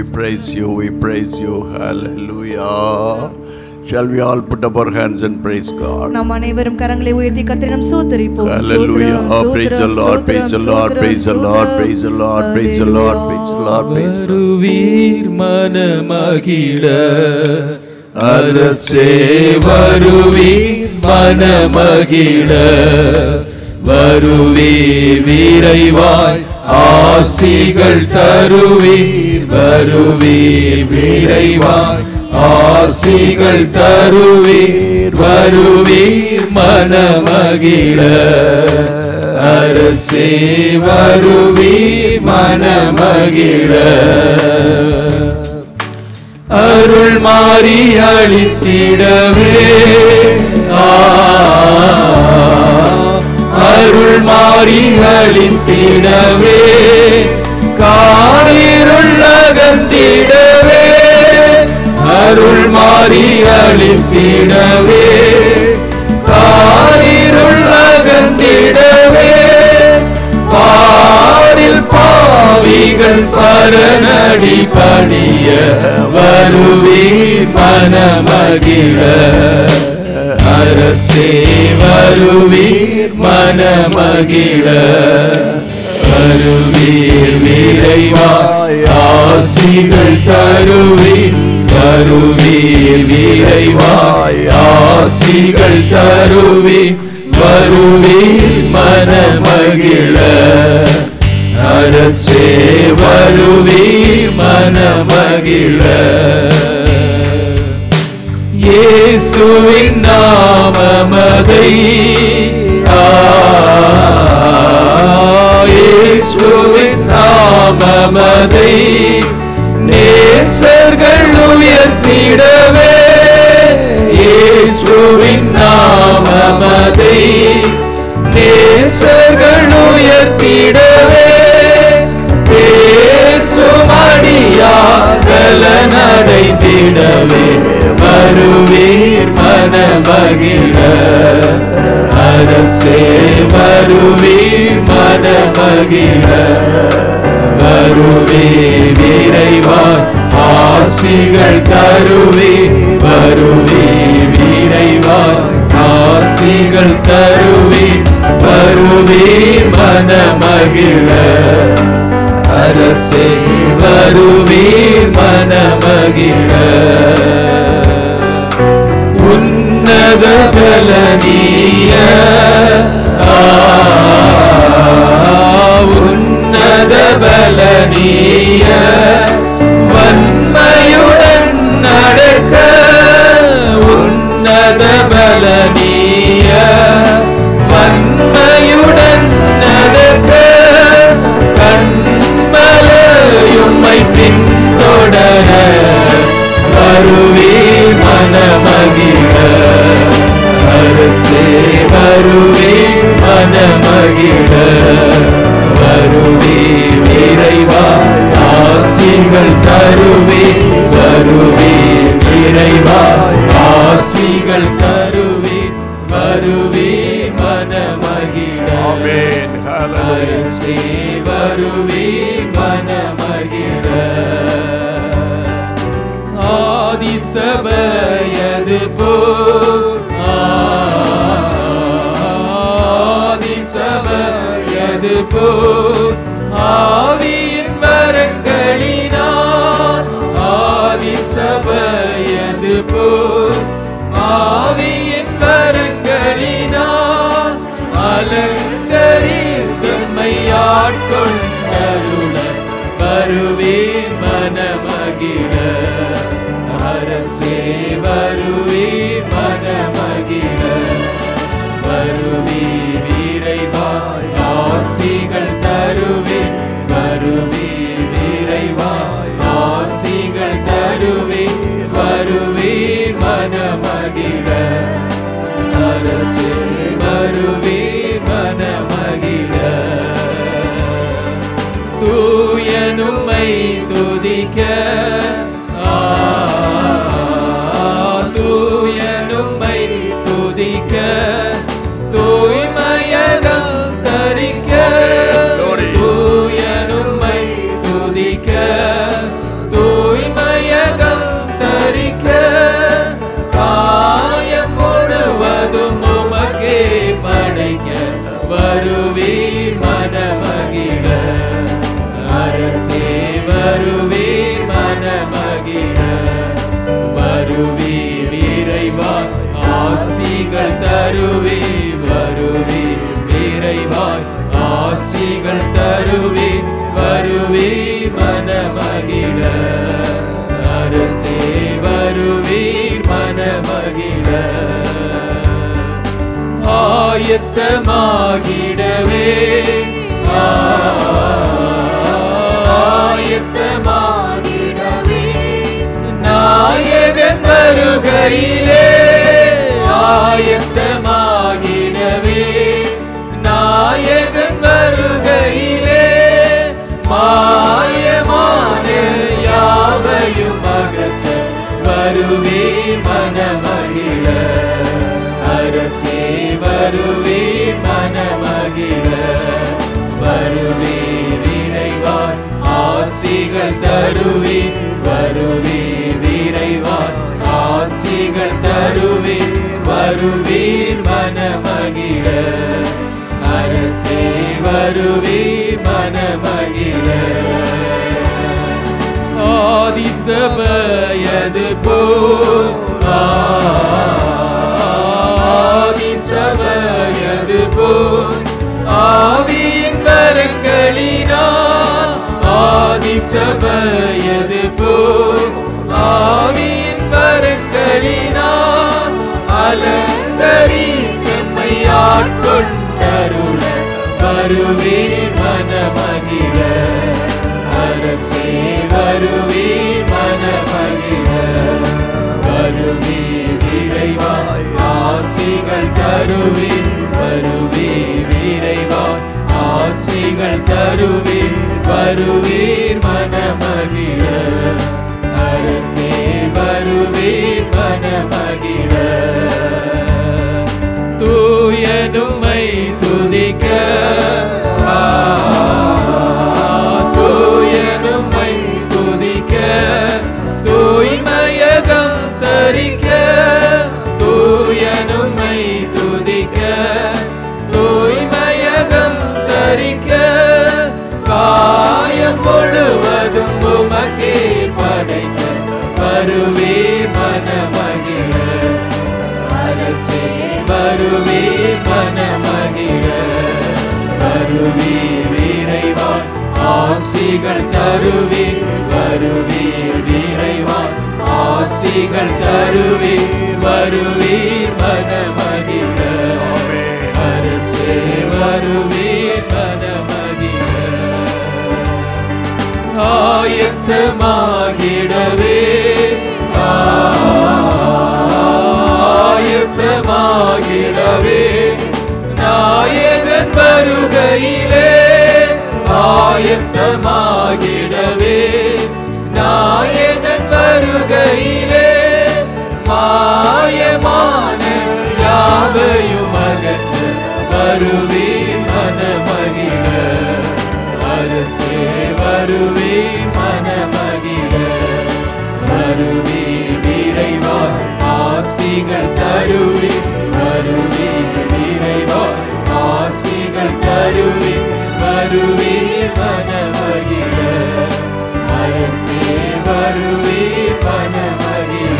praise you, we praise you, hallelujah. Shall we all put up our hands and praise God? நாம் அனைவரும் கரங்களை உயர்த்தி கர்த்தரிடம் ஸ்தோத்திரிப்போம். Hallelujah. Praise the Lord, praise the Lord, praise the Lord, praise the Lord, praise the Lord, praise the Lord, praise the Lord. வருவீர் மனமகிழ அரசே வருவீர் மனமகிழ வருவீர் விரைவாய் ஆசிகள் தருவீர் வருவீர் விரைவாய் ஆசிகள் தருவீர் வருவீர் மனமகிழ அரசே வருவீர் மனமகிழ அருள் மாறி அளித்திடவே அருள் மாறி அளித்திடவே காரிருள் அகந்திடவே அருள் மாறி அளித்திடவே காரிருள் அகந்திடவே பாரில் பாவிகள் பரநடி பணிய வருவீர் மனமகிழ அரசே வருவீர் மனமகிழ வருவீர் விரைவாய் ஆசிகள் தருவீர் வருவீர் விரைவாய் ஆசிகள் தருவீர் வருவீர் மனமகிழ அரசே வருவீர் மனமகிழ இயேசுவின் நாமமதை இயேசுவின் நாமமதை நேசர்கள் உயர்த்திடவே இயேசுவின் நாமமதை நேசர்கள் உயர்த்திடவே பேசுமடியார்கள் நடைந்திடவே வருவீர் மனமகிழ அரசே வருவீர் மனமகிழ வருவீர் விரைவாய் ஆசிகள் தருவீர் வருவீர் விரைவாய் ஆசிகள் தருவீர் வருவீர் மனமகிழ அரசே வருவீர் மனமகிழ உன்னத பலனீய உன்னத பலனீய வன்மையுடன் நடக்க உன்னத பலனீய வன்மையுடன் நடக்க கண்மலையும்மை பின்தொடர வருவீர் மனமகிழ அரசே வருவீர் மனமகிழ வருவீர் விரைவாய் ஆசிகள் தருவீர் வருவீர் விரைவாய் ஆசிகள் தருவீர் வருவீர் மனமகிழ Amen. Hallelujah. அரசே வருவீர் மனமகிழ ஆதிசபையது போல் ஆதிசபையது போல் ஆவியின் வரங்களினால் ஆதிசபையது போல் ஆவியின் வரங்களினால் அலங்கரித்தம்மை ஆட்கொண்டருள வருவீர் மனமகிழ அரசே வருவீர் மனமகிழ வருவீர் விரைவாய் ஆசிகள் தருவீர் வருவீர் விரைவாய் ஆசிகள் தருவீர் வருவீர் மனமகிழ அரசே வருவீர் மனமகிழ தூயனும்மை துதிக்க தூயனும்மை துதிக்க தூய்மையகம் தரிக்க தூயனும்மை துதிக்க வருவீர் வருவீர் நிறைவாய் ஆசிகள் தருவீர் வருவீர் மனமகிழ அரசே வருவீர் மனமகிழ ஆயத்தமாகிடவே ஆயத்தமாகிடவே நாயகன் வருகையிலே ஆயத்தமாகிடவே நாயகன் வருகையிலே மாயமான யாவையும் அகற்ற வருவீர் மனமகிழ அரசே வருவீர் மனமகிழ வருவீர் இறைவாய் ஆசிகள் தருவீர் வருவீர் விரைவாய் ஆசிகள் தருவீர் வருவீர் மனமகிழ அரசே வருவீர் மனமகிழ ஆதிசபையது போல் ஆதிசபையது போல் ஆவியின் வரங்களினால் ஆதிசபையது போல் ஆவியின் வரங்களினால் அலங்கரித்தம்மை ஆட்கொண்டருள வருவீர் மனமகிழ அரசே வருவீர் மனமகிழ வருவீர் விரைவாய் ஆசிகள் தருவீர் வருவீர் விரைவாய் ஆசிகள் தருவீர் வருவீர் மனமகிழ அரசே வருவீர் மனமகிழ தூயனுமை துதிக்க தூயனுமை துதிக்க தூய்மையகம் தரிக்க தூயனுமை துதிக்க தூய்மையகம் தரிக்க காயம் முழுவதும் உமக்கே படைக்க வருவீர் மனமகிழ அரசே வருவீர் மனமகிழ வருவீர் விரைவாய் ஆசிகள் தருவீர் வருவீர் விரைவாய் ஆசிகள் தருவீர் வருவீர் மனமகிழ அரசே வருவீர் மனமகிழ ஆயத்தமாகிடவே ஆயத்தமாகிடவே நாயகன் வருகையிலே ஆயத்தமாகிடவே நாயகன் வருகையிலே மாயமான யாவையும் அகற்ற வருவீர் மனமகிழ அரசே வருவீர் மனமகிழ வருவீர் விரைவாய் ஆசிகள் தருவீர் வருவீர் விரைவாய் ஆசிகள் தருவீர் வருவீர் மனமகிழ அரசே வருவீர் மனமகிழ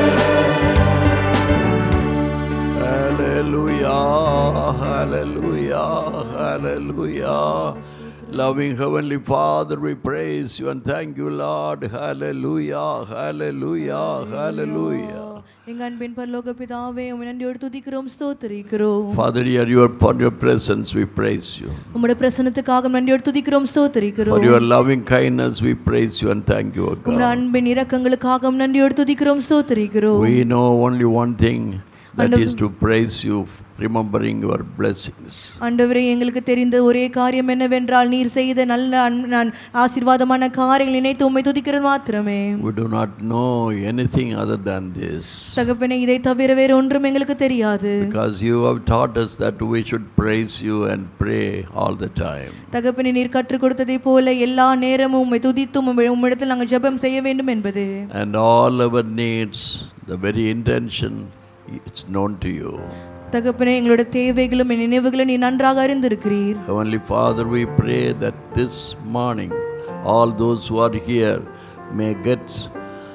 Hallelujah, hallelujah, hallelujah. Loving Heavenly Father, we praise you and thank you, Lord. Hallelujah, hallelujah, hallelujah. எங்கள் அன்பின் பரலோக பிதாவே உம்மை நன்றியோடு துதிக்கிறோம் ஸ்தோத்திரிக்கிறோம். Father, dear, upon your presence we praise you. உம்முடைய பிரசன்னத்துக்காக நன்றியோடு துதிக்கிறோம் ஸ்தோத்திரிக்கிறோம். For your loving kindness we praise you and thank you, O God. உம்முடைய அன்பின் இரக்கங்களுக்காக நன்றியோடு துதிக்கிறோம் ஸ்தோத்திரிக்கிறோம். We know only one thing, that is to praise you, remembering your blessings. ஆண்டவரே, எங்களுக்கு தெரிந்த ஒரே காரியம் என்னவென்றால் நீர் செய்த நல்ல ஆசீர்வாதமான காரியங்களை நினைத்து உம்மை துதிக்கிறது மாத்திரமே. We do not know anything other than this. தகப்பனே, இதை தவிர வேறு ஒன்றும் எங்களுக்கு தெரியாது. Because you have taught us that we should praise you and pray all the time. தகப்பனே, நீர் கற்றுக் கொடுத்ததை போல எல்லா நேரமும் உம்மை துதித்தும் உம்மிடத்தில் நாங்கள் ஜெபம் செய்ய வேண்டும் என்பது. And all our needs, the very intention, it's known to you. தகப்பனே, எங்களுடைய தேவைகளும் நினைவுகளும் நீ நன்றாக அறிந்திருக்கிறீர். Heavenly Father, we pray that this morning all those who are here may get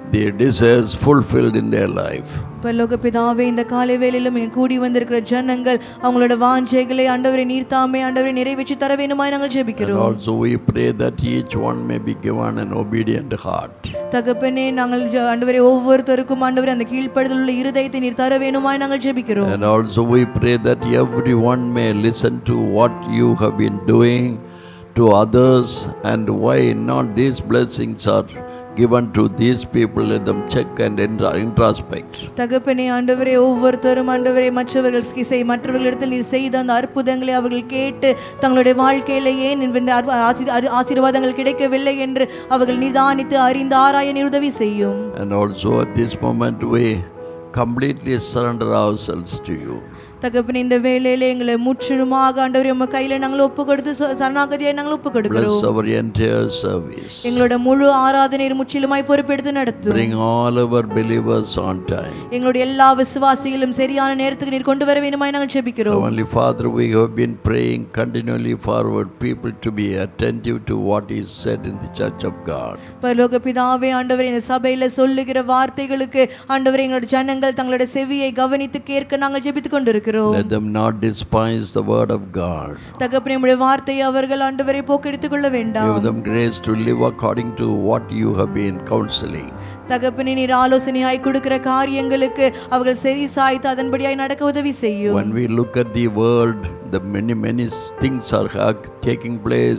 their desires fulfilled in their life. பரலோக பிதாவே, இந்த காலை வேளையிலும் இங்கே கூடி வந்திருக்கிற ஜனங்கள் அவங்களோட வாஞ்சைகளை ஆண்டவரே நீர் தாமே ஆண்டவரே நிறைவேற்றி தர வேண்டுமாய் நாங்கள் And ஜெபிக்கிறோம். also we pray that each one may be given an obedient heart. தகப்பனே, நாங்கள் ஆண்டவரே ஒவ்வொருத்தருக்கும் ஆண்டவரே அந்த கீழ்ப்படுதல் உள்ள இருதயத்தை நீர் தர வேண்டுமாய் நாங்கள் ஜெபிக்கிறோம். And also we pray that everyone may listen to what you have been doing to others and why not these blessings are given to these people. Let them check and introspect. தகப்பனே, ஆண்டவரே ஒவ்வொருத்தரும் ஆண்டவரே மற்றவர்களிடத்தில் நீர் செய்த அந்த அற்புதங்களை அவர்கள் கேட்டு தங்களுடைய வாழ்க்கையில ஏன் இந்த ஆசீர்வாதங்கள் கிடைக்கவில்லை என்று அவர்கள் நிதானித்து அறிந்து ஆராய நீர் உதவி செய்யும். And also at this moment we completely surrender ourselves to you. தகப்பனே, இந்த வேளையிலே எங்களை முற்றிலுமாக ஆண்டவரே உம்முடைய கையில நாங்கள் ஒப்புக்கொடுத்து சரணாகதியாய் நாங்கள் ஒப்புக்கொடுக்கிறோம். Bless our entire service. எங்களுடைய முழு ஆராதனை முற்றிலுமாய் பொறுப்பெடுத்து நடத்தும். Bring all our believers on time. எங்களுடைய எல்லா விசுவாசிகளும் சரியான நேரத்துக்கு நீர் கொண்டு வர வேண்டுமாய் நாங்கள் ஜெபிக்கிறோம். Heavenly Father, we have been praying continually for our people to be attentive to what is said in the church of God. பரலோக பிதாவே, ஆண்டவரே இந்த சபையில சொல்லுகிற வார்த்தைகளுக்கு ஆண்டவரே எங்களுடைய ஜனங்கள் தங்களுடைய செவியை கவனித்து கேட்க நாங்கள் ஜெபித்துக் கொண்டிருக்கிறோம். Let them not despise the word of God. தகப்பனே, உம்முடைய வார்த்தையை அவர்கள் ஆண்டவரே போக்கெடுத்துக் கொள்ள வேண்டாம். Give them grace to live according to what you have been counseling. தகப்பனே, நீர் ஆலோசனையாய் கொடுக்கிற காரியங்களுக்கு அவர்கள் செவி சாய்த்து அதன்படியாய் நடக்க உதவி செய்யும். When we look at the world, the many things are taking place,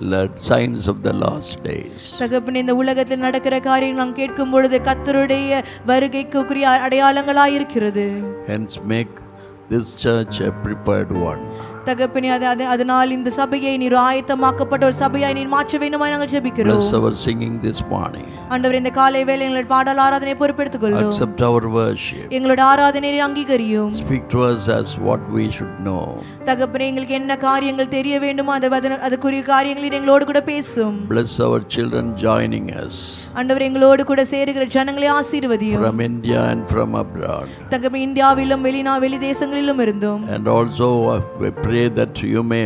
signs of the last days. தகப்பனே, இந்த உலகத்தில் நடக்கிற காரியம் நாம் கேட்கும் பொழுது கர்த்தருடைய வருகைக்குரிய அடையாளங்களாய் இருக்கிறது. Hence make this church a prepared one. தகப்பனே, அதனால் இந்த சபையை நீர் ஆயத்தமாக்கப்பட்ட ஒரு சபையாய் நீர் மாற்ற வேண்டுமாய் நாங்கள் ஜெபிக்கிறோம். Bless our singing this morning. ஆண்டவரே, இந்த காலை வேளை எங்களுடைய பாடல் ஆராதனை பொறுப்பெடுத்துக் கொள்ளும். Accept our worship. எங்களுடைய ஆராதனை நீர் அங்கீகரியும். Speak to us as what we should know. தகப்பனே, எங்களுக்கு என்ன காரியங்கள் தெரிய வேண்டுமோ அதுக்குரிய காரியங்களை எங்களோடு கூட பேசும். Bless our children joining us. ஆண்டவரே, எங்களோடு கூட சேருகிற ஜனங்களை ஆசீர்வதியும். From India and from abroad. தகப்பனே, இந்தியாவிலும் வெளி தேசங்களிலும் இருந்தும். And also we pray that you may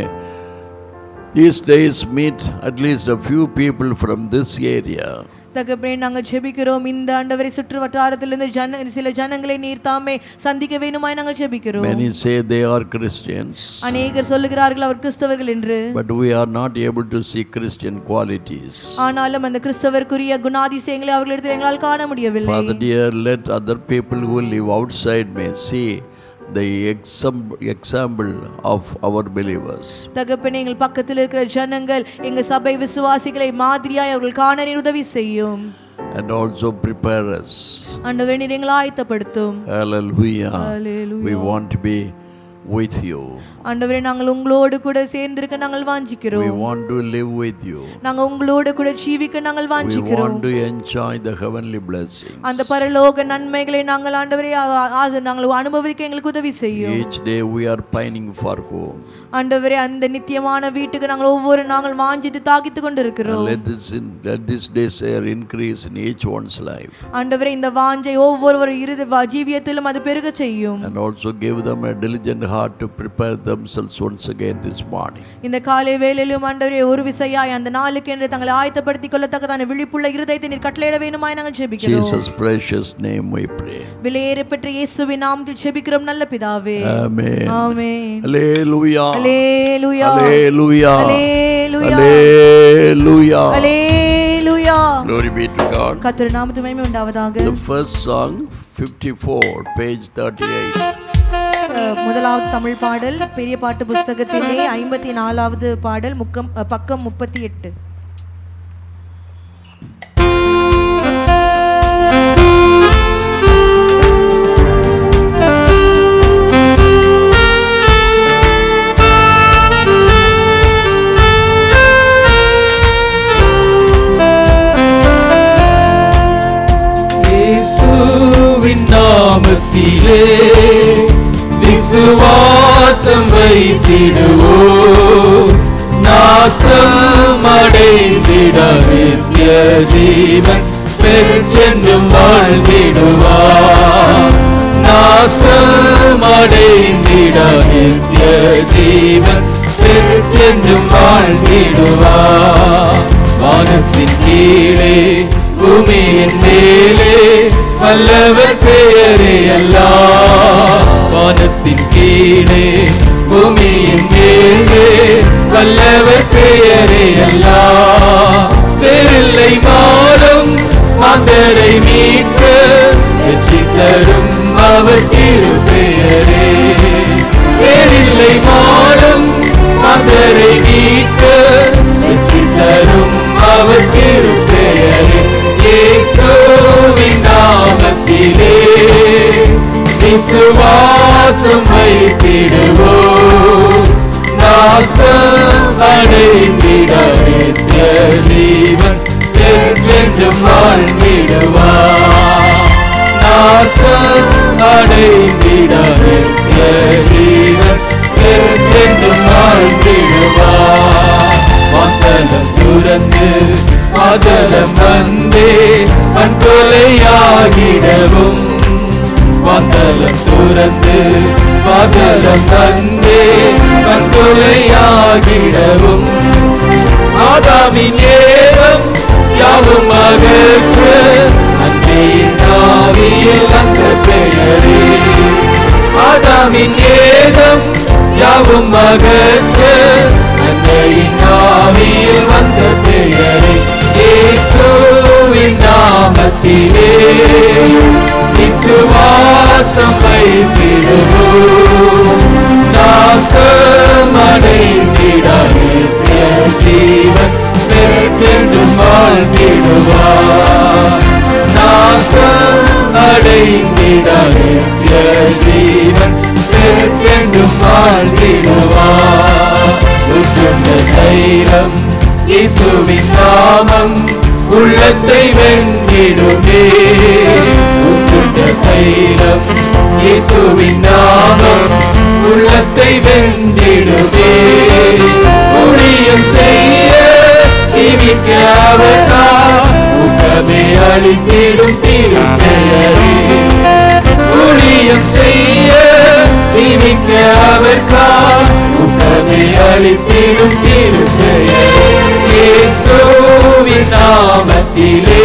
these days meet at least a few people from this area. தகப்பனே, நாங்கள் ஜெபிக்கிறோம் இந்த ஆண்டவரை சுற்று வட்டாரத்திலிருந்து சில ஜனங்களை நீர் தாமே சந்திக்க வேண்டுமாய் நாங்கள் ஜெபிக்கிறோம். Many say they are Christians. அநேகர் சொல்லுகிறார்கள் அவர் கிறிஸ்தவர்கள் என்று. But we are not able to see Christian qualities. ஆனாலும் அந்த கிறிஸ்தவருக்குரிய குணாதிசயங்களை அவர்களிடத்தில் எங்களால் காண முடியவில்லை. Father dear, let other people who live outside may see the example of our believers. தகப்பனே, எங்கள் பக்கத்தில் இருக்கிற ஜனங்கள் எங்கள் சபை விசுவாசிகளை மாதிரியாய் அவர்கள் காண நீர் உதவி செய்யும். And also prepare us. ஆண்டவரே, நீர் எங்களை ஆயத்தப்படுத்தும். Hallelujah. Hallelujah. We want to be with you. ஆண்டவரே, நாங்கள் உங்களோடு கூட சேர்ந்திருக்க நாங்கள் வாஞ்சிக்கிறோம். We want to live with you. நாங்கள் உங்களோடு கூட ஜீவிக்க நாங்கள் We வாஞ்சிக்கிறோம். want to enjoy the heavenly blessings. அந்த பரலோக நன்மைகளை நாங்கள் ஆண்டவரே நாங்கள் அனுபவிக்க எங்களுக்கு உதவி செய்யும். Each day we are pining for home. ஆண்டவரே, அந்த நித்தியமான வீட்டுக்கு நாங்கள் வாஞ்சித்து தாகித்து கொண்டிருக்கிறோம். Let this desire increase in each one's life. ஆண்டவரே, இந்த வாஞ்சை ஒவ்வொரு ஜீவியத்திலும் அது பெருக செய்யும். And also give them a diligent heart to prepare themselves once again this morning. இந்த காலை வேளையிலும் ஆண்டவரே ஒரு விசையாய் அந்த நாளுக்கு என்று தங்களை ஆயத்தப்படுத்திக் கொள்ளத்தக்கதான விழிப்புள்ள இருதயத்தை நீர் கட்டளையிட வேண்டுமாய் நாங்கள் ஜெபிக்கிறோம். Jesus precious name we pray. விலையேறப்பெற்ற இயேசுவின் நாமத்தில் ஜெபிக்கிறோம் நல்ல பிதாவே. Amen. Amen. Hallelujah. Hallelujah. Hallelujah. Hallelujah. Hallelujah. Hallelujah. Glory be to God. கர்த்தர் நாமத்துக்கு மகிமை உண்டாவதாக. The first song 54 page 38. முதலாவது தமிழ் பாடல் பெரிய பாட்டு புஸ்தகத்திலே 54வது பாடல் பக்கம் 38. இயேசுவின் நாமத்திலே விசுவாசம் வைத்திடுவோம், நாசம் அடைந்திட நித்திய ஜீவன் பெற்றென்றும் வாழ்ந்திடுவார். நாசம் அடைந்திட நித்திய ஜீவன் பெற்றென்றும் வாழ்ந்திடுவார். வானத்தின் கீழே பூமியின் மேலே வல்லவர் பெயரே எல்லாம் வானத்தின் கீழே பூமியின் மேலே வல்லவர் பெயரே எல்லாம் பேரில்லை மாடும் மாந்தரை மீட்க வெற்றி தரும் அவர் திருப்பெயரே பேரில்லை மாடும் மாந்தரை மீட்க வெற்றி தரும் அவர் திருப்பெயரே இயேசுவின் நாமத்திலே விசுவாசம் வைத்திடுவோம் நாசம் அடைந்திட நித்திய ஜீவன் என்றென்றும் வாழ்ந்திடுவார் நாசம் அடைந்திட நித்திய ஜீவன் என்றென்றும் வாழ்ந்திடுவார் வாசலம் துறந்து வாசலம் வந்தே வன்கொலையாகிடவும் வாசலம் துறந்து வாசலம் வந்தே வன்கொலையாகிடவும் ஆதாமின் ஏகம் யாவும் அகற்ற அன்னையின் ஆவியில் அந்த பெயரே ஆதாமின் ஏகம் யாவும் அகற்ற அன்னையின் ஆவியில் வந்த பெயரே இயேசுவின் நாமத்திலே விசுவாசம் வைத்திடுவோம் நாசம் அடைந்திட நித்திய ஜீவன் பெற்றென்றும் வாழ்ந்திடுவார் நாசம் அடைந்திட நித்திய ஜீவன் பெற்றென்றும் வாழ்ந்திடுவார் உற்றுண்ட தைரம் இயேசுவின் நாமம் உள்ளத்தை வென்றிடுமே உற்றுண்ட தைரம் இயேசுவின் நாமம் உள்ளத்தை வென்றிடுமே ஊழியம் செய்ய ஜீவிக்க அவர்தான் ஊக்கமே அளித்திடும் திருப்பெயரே ஊழியம் செய்ய ஜீவிக்க அவர்தான் ஊக்கமே அளித்திடும் திருப்பெயரே இயேசுவின் நாமத்திலே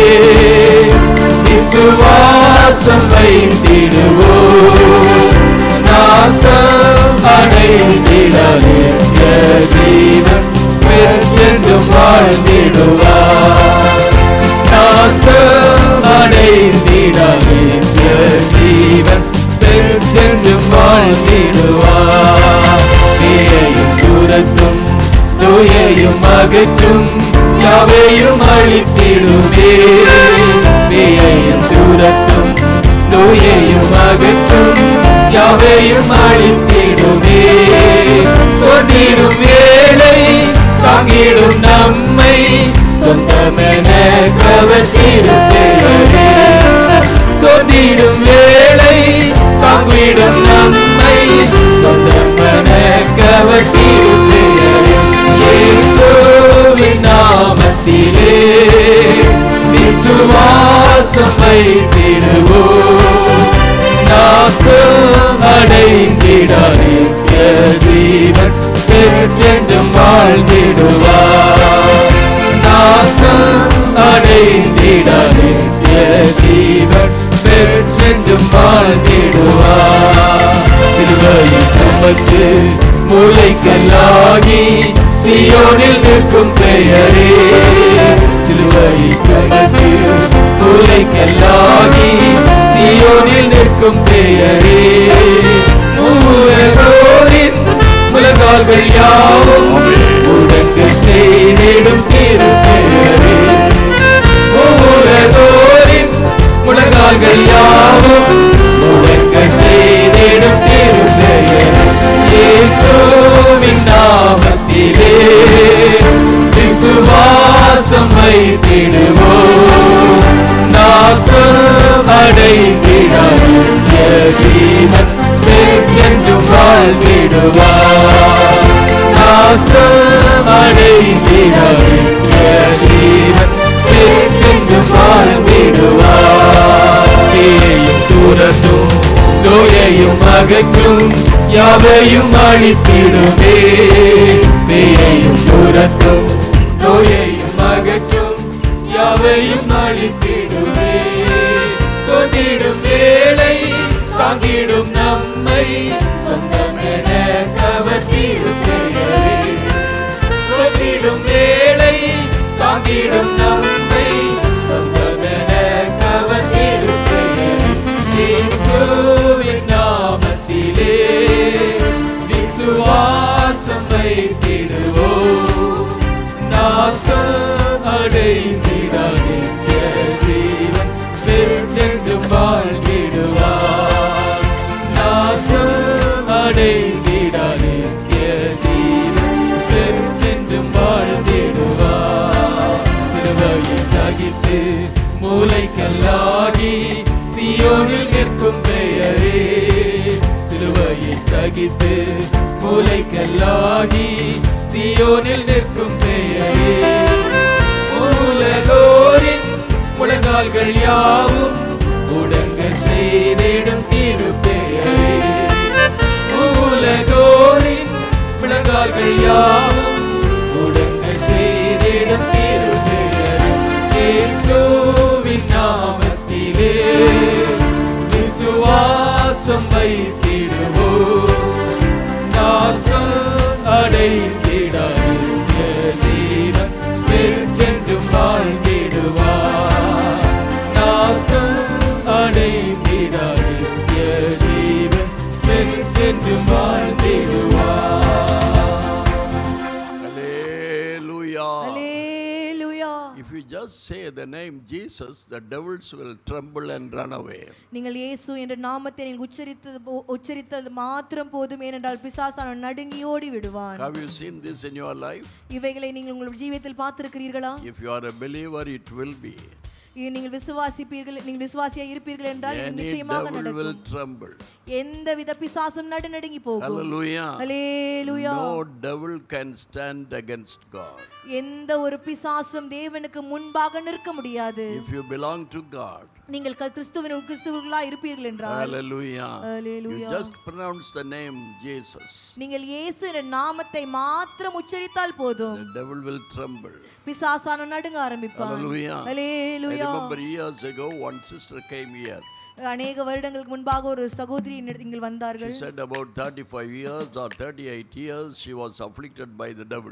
விசுவாசம் வைத்திடுவோம் நாசம் அடைந்திட நித்திய ஜீவன் பெற்றென்றும் வாழ்ந்திடுவார் நாசம் அடைந்திட நித்திய ஜீவன் பெற்றென்றும் வாழ்ந்திடுவார் நீயையும் தூரத்தும் நோயையும் அகற்றும் யாவையும் அழித்திடுமே நீயையும் தூரத்தும் நோயையும் அகற்றும் யாவையும் அழித்திடுமே சொன்னிடும் வேளை தாங்கிடும் நம்மை சொந்தமென கவர்த்திருப்பேரே சொன்னிடும் வேளை தாங்கிடும் நம்மை சொந்தமென கவர்த்திருப்பேரே இயேசுவின் நாமத்திலே விசுவாசம் வைத்திடுவோம் நாசம் அடைந்திட நித்திய ஜீவன் பெற்றென்றும் வாழ்ந்திடுவார் நாசம் அடைந்திட நித்திய ஜீவன் பெற்றென்றும் வாழ்ந்திடுவார் சிலுவையில் சுமந்து மூளைக்கல்லாகி சியோனில் நிற்கும் பெயரே சிலுவையை சுமந்து மூளைக்கல்லாகி சியோனில் நிற்கும் பெயரே உலகோரின் முழங்கால்கள் யாவும் முடங்க செய்திடும் திருப்பெயரே உலகோரின் முழங்கால்கள் யாவும் முடங்க செய்திடும் திருப்பெயரே இயேசுவின் நாமத்திலே விசுவாசம் வைத்திடுவோம் நாசம் அடைந்திட நித்திய ஜீவன் பெற்றென்றும் வாழ்ந்திடுவார் நாசம் அடைந்திட நித்திய ஜீவன் பெற்றென்றும் வாழ்ந்திடுவார் நீயையும் தூரத்தும் நோயையும் அகற்றும் யாவையும் அழித்திடுமே நீயையும் தூரத்தும் நோயையும் அகற்றும் யாவையும் அழித்திடுமே சொன்னிடும் அடைந்திடார் நித்திய ஜீவன் என்றென்றும் வாழ்ந்திடுவார். நாசம் அடைந்திடார் நித்திய ஜீவன் என்றென்றும் வாழ்ந்திடுவார். சிலுவையை சகித்து மூலைக்கல்லாகி சீயோனில் நிற்கும் பெயரே, சிலுவையை சகித்து மூலைக்கல்லாகி சீயோனில் நிற்கும் பெயரே, உலகோரின் முழங்கால்கள் யாவும் முடங்க செய்திடும் திருப்பெயரே, உலகோரின் முழங்கால்கள் யாவும் முடங்க செய்திடும் திருப்பெயரே, இயேசுவின் நாமத்திலே விசுவாசம் வைத்திடுவோம். நாசம் அடைந்திடார் நித்திய ஜீவன் என்றென்றும் வாழ்ந்திடுவார். நாசம் அடைந்திடார் நித்திய ஜீவன் என்றென்றும் வாழ்ந்திடுவார். Hallelujah. Hallelujah. If you just say the name Jesus, the devils will tremble and run away. நீங்கள் இயேசு என்ற நாமத்தை நீங்கள் உச்சரித்தது மாத்திரம் போதும், ஏனென்றால் பிசாசானவன் நடுங்கி ஓடி விடுவான். Have you seen this in your life? இவைகளை நீங்கள் உங்கள் ஜீவியத்தில் பார்த்திருக்கிறீர்களா? If you are a believer, it will be. நீங்கள் விசுவாசியாக இருப்பீர்கள் என்றால் Any நிச்சயமாக devil will நடக்கும். tremble. எந்தவித பிசாசும் நடுநடுங்கி போகும். Hallelujah. Hallelujah. No devil can stand against God. எந்த ஒரு பிசாசும் தேவனுக்கு முன்பாக நிற்க முடியாது. If you belong to God. நீங்கள் கிறிஸ்துவர்களா இருப்பீர்கள் என்றால். Hallelujah. Hallelujah. You just pronounce the name Jesus. நீங்கள் இயேசு என்ற நாமத்தை மாத்திரம் உச்சரித்தால் போதும், The devil will tremble. பிசாசானவன் நடுங்க ஆரம்பிப்பான். Hallelujah. I hallelujah. remember years ago one sister came here. அநேக வருடங்களுக்கு முன்பாக ஒரு சகோதரி இங்கு வந்தார்கள். She said about 35 years or 38 years she was afflicted by the devil.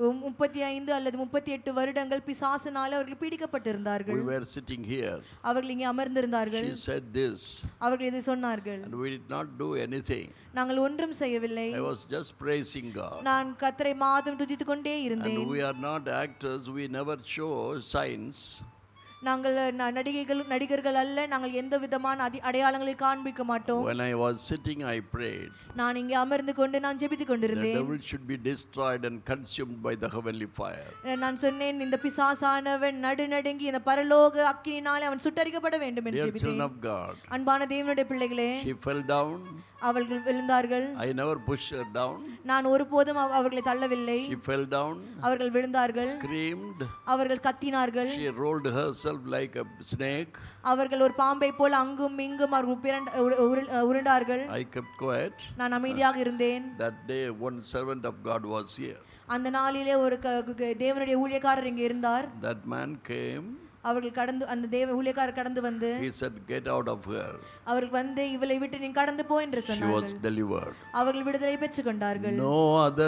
35 அல்லது 38 வருடங்கள் பிசாசினால அவர்கள் பீடிக்கப்பட்டிருந்தார்கள். We were sitting here. அவர்கள் இங்கே அமர்ந்திருந்தார்கள். She said this. அவர்கள் இதை சொன்னார்கள். And we did not do anything. நாங்கள் ஒன்றும் செய்யவில்லை. I was just praising God. நான் கர்த்தரை மாத்திரம் துதித்துக் கொண்டே இருந்தேன். And we are not actors. We never show signs. நாங்கள் நடிகர்கள் அல்ல, நாங்கள் எந்த விதமான அடையாளங்களை காண்பிக்க மாட்டோம். When I was sitting, I prayed. நான் இங்கே அமர்ந்து கொண்டு நான் ஜெபித்துக் கொண்டிருந்தேன். The devil should be destroyed and consumed by the heavenly fire. நான் சொன்னேன், இந்த பிசாசானவன் நடுநடுங்கி இந்த பரலோக அக்கினியினாலே அவன் சுட்டரிக்கப்பட வேண்டும் என்று Dear children ஜெபித்தேன். of God. அன்பான தேவனுடைய பிள்ளைகளே, She fell down. அவர்கள் விழுந்தார்கள். I never pushed her down. நான் ஒருபோதும் அவர்களை தள்ளவில்லை. She fell down. அவர்கள் விழுந்தார்கள். Screamed. அவர்கள் கத்தினார்கள். She rolled herself like a snake. அவர்கள் ஒரு பாம்பை போல அங்கும் இங்கும் உருண்டார்கள். I kept quiet. நான் அமைதியாக இருந்தேன். That day one servant of God was here. அந்த நாளிலே ஒரு தேவனுடைய ஊழியக்காரர் இங்கே இருந்தார். That man came. அவர்கள் அந்த ஊழியக்காரர் கடந்து வந்து, He said, get out of her. அவர்கள் வந்து, இவளை விட்டு நீ கடந்து போ என்று She was சொன்னார்கள். delivered. அவர்கள் விடுதலை பெற்றுக் கொண்டார்கள். No other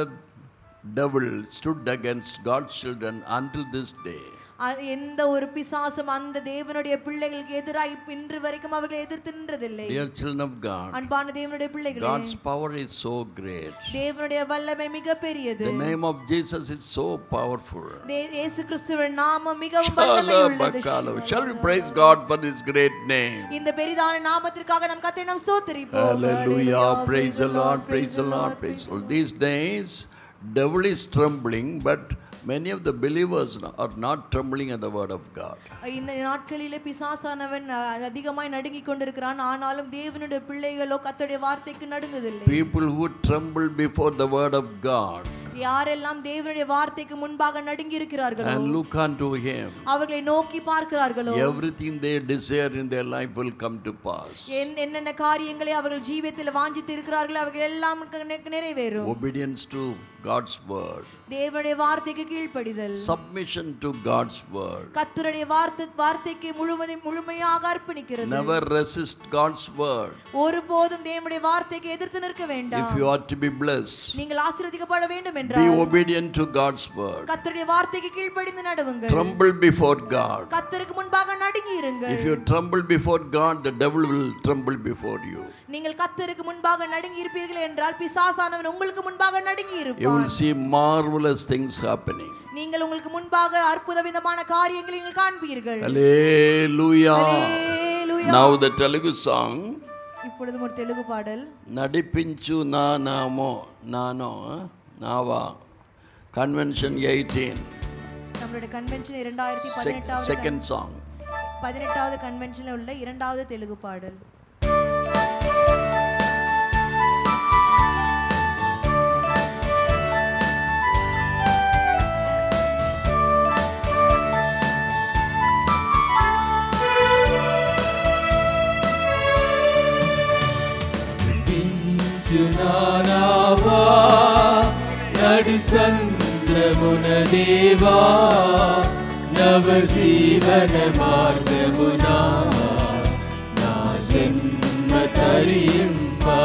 devil stood against God's children until this day. எந்த ஒரு பிசாசும் அந்த தேவனுடைய பிள்ளைகளுக்கு எதிராக இன்று வரைக்கும் அவர்கள் எதிர்த்து நின்றதில்லை. Dear children of God, அன்பான தேவனுடைய பிள்ளைகளே, God's power is so great. தேவனுடைய வல்லமை மிக பெரியது. The name of Jesus is so powerful. இயேசு கிறிஸ்துவின் நாமம் மிகவும் வல்லமை உள்ளது. Shall we praise God for this great name? இந்த பெரிதான நாமத்திற்காக நாம் கர்த்தரை நாம் ஸ்தோத்திரிப்போம். Hallelujah. Praise the Lord, praise the Lord, praise the Lord. These days devil is trembling, but many of the believers are not trembling at the word of God. இந்த நாட்களிலே பிசாசானவன் அதிகமாய் நடுங்கிக் கொண்டிருக்கிறான். ஆனாலும் தேவனுடைய பிள்ளைகளோ கர்த்தருடைய வார்த்தைக்கு நடுங்குவதில்லை. People who tremble before the word of God யாரெல்லாம் தேவனுடைய வார்த்தைக்கு முன்பாக நடுங்கி இருக்கிறார்களோ and look unto him, அவர்களை நோக்கி பார்க்கிறார்களோ, everything they desire in their life will come to pass. என்னென்ன காரியங்களை அவர்கள் ஜீவியத்தில் வாஞ்சித்து இருக்கிறார்களோ அவைகள் எல்லாம் நிறைவேறும். Obedience to God's word, தேவனுடைய வார்த்தைக்கு கீழ்ப்படிதல், submission to God's word, கர்த்தருடைய வார்த்தைக்கு முழுமையாக அர்ப்பணிக்கிறது. never resist God's word. ஒருபோதும் தேவனுடைய வார்த்தைக்கு எதிர்த்து நிற்க வேண்டாம். If you are to be blessed, நீங்கள் ஆசீர்வதிக்கப்பட வேண்டும் be என்றால் obedient to God's word. கர்த்தருடைய வார்த்தைக்கு கீழ்ப்படிந்து நடவுங்கள். Tremble before God. கர்த்தருக்கு முன்பாக நடுங்கி இருங்கள். If you tremble before God, the devil will tremble before you. நீங்கள் கர்த்தருக்கு முன்பாக நடுங்கி இருப்பீர்கள் என்றால் பிசாசானவன் உங்களுக்கு முன்பாக நடுங்கி இருப்பான். You will see marvelous things happening. நீங்கள் உங்களுக்கு முன்பாக அற்புத விதமான காரியங்களை நீங்கள் காண்பீர்கள். Hallelujah. Hallelujah. Now the Telugu song. இப்பொழுது ஒரு தெலுங்கு பாடல். నడిపించు నా నామో నానో నావా కన్వెన్షన్ 18 நம்மளுடைய கன்வென்ஷன் 2018 సెకండ్ సాంగ్ 18வது கன்வென்ஷன்ல உள்ள இரண்டாவது தெலுங்கு பாடல். నానావా నడి సంద్రమున దేవా నవ జీవన మార్గమునా నా జన్మ తరింపా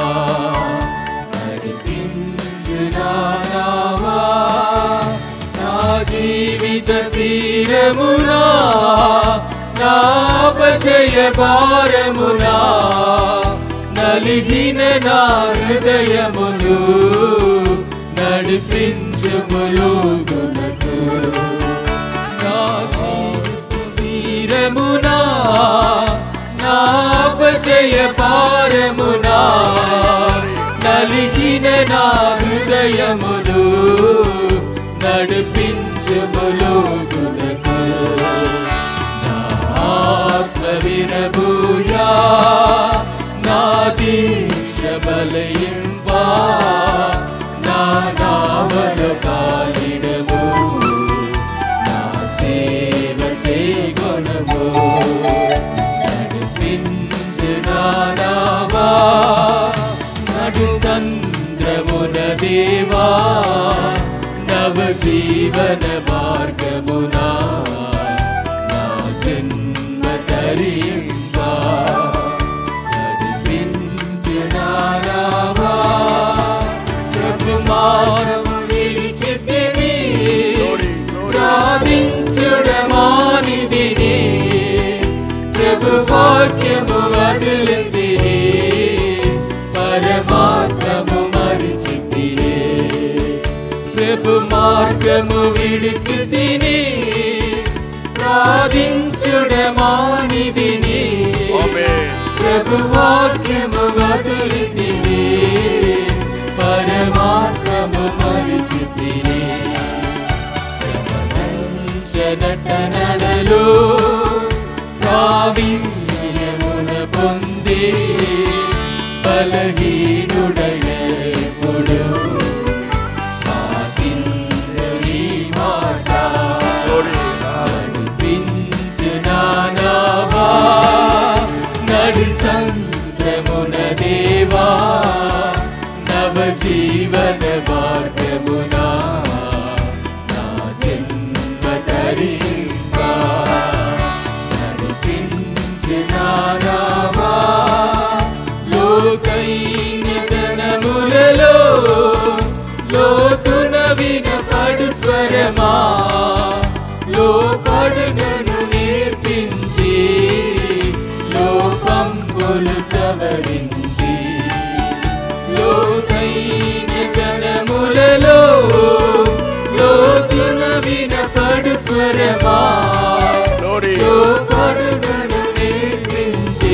నడిపించు నానావా నా జీవిత తీరమునా నా అపజయ భారమునా నలిగిన నా హృదయమును నడిపించుములోగునకు నా తీరమునా నా అపజయ భారమునా నలిగిన నా హృదయమును నడిపించుములోగునకు నా ఆత్మ విరబూయా నా దీక్ష బలయింపా నా నావల కాలిడము నా సేవ చేగొనము నడిపించు నానావా నడు సంద్రమున దేవా నవ జీవన మార్గమునా నా జన్మ తరింపా మార్గము విడిచితిని ప్రార్థించుడమానిదిని ప్రభు వాక్యము వదిలితిని పరమాత్మము మరిచితిని ప్రభు మార్గము విడిచితిని ప్రార్థించుడమానిదిని ప్రభు వాక్యము వదిలితిని పరమాత్మము మరిచితిని నటనలలో ప్రావీణ్యమున పొంది బలహీనుడయ్యెప్పుడు పాటించుని మాట నడిపించు నానావా నడి సంద్రమున దేవా నవ జీవన మార్గమునా నా జన్మ తరింపా నడిపించు నానావా లోకైన జనములలో లోతున వినపడు స్వరమా లోపడునను నేర్పించి లోపంబులు సవరించి లోకైన జనములలో లోతున వినపడు స్వరమా లోపడునను నేర్పించి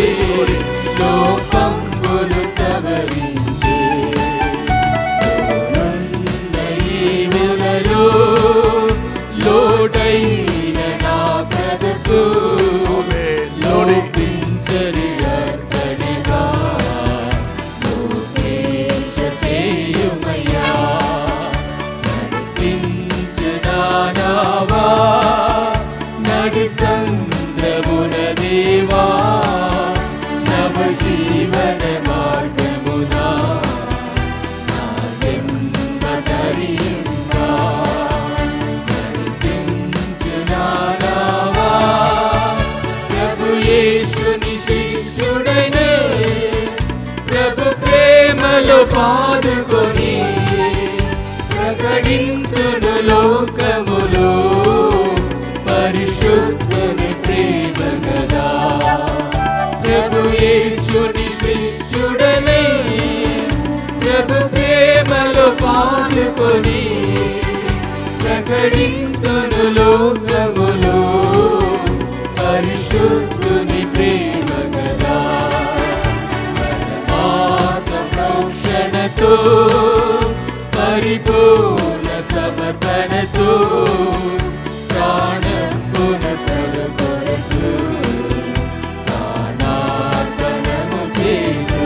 లోకంబులు సవరించి ఈవులలో లోటైన నా బ్రతుకు లోపించరి అర్పణగా లోకేశ చేయుమయ్యా నడిపించు నానావా నడి సంద్రమున దేవా నవ జీవన మార్గమునా నా జన్మ తరింపా నడిపించు నానావా ప్రభు యేసుని శిష్యుడైనే ప్రభు ప్రేమలో పాదుకొని ప్రకటింతును లోకములో పరిశుద్ధుని ప్రేమ గదా ప్రభు యేసుని శిష్యుడనే ప్రభు ప్రేమలో పాదుకొని ప్రకటింతును లోకములో పరిశుద్ధుని ప్రేమ గదా పరమాత్మ ప్రోక్షణతో పరిపూర్ణ సమర్పణతో ప్రాణమున కొరకు ప్రాణార్పణము చేతు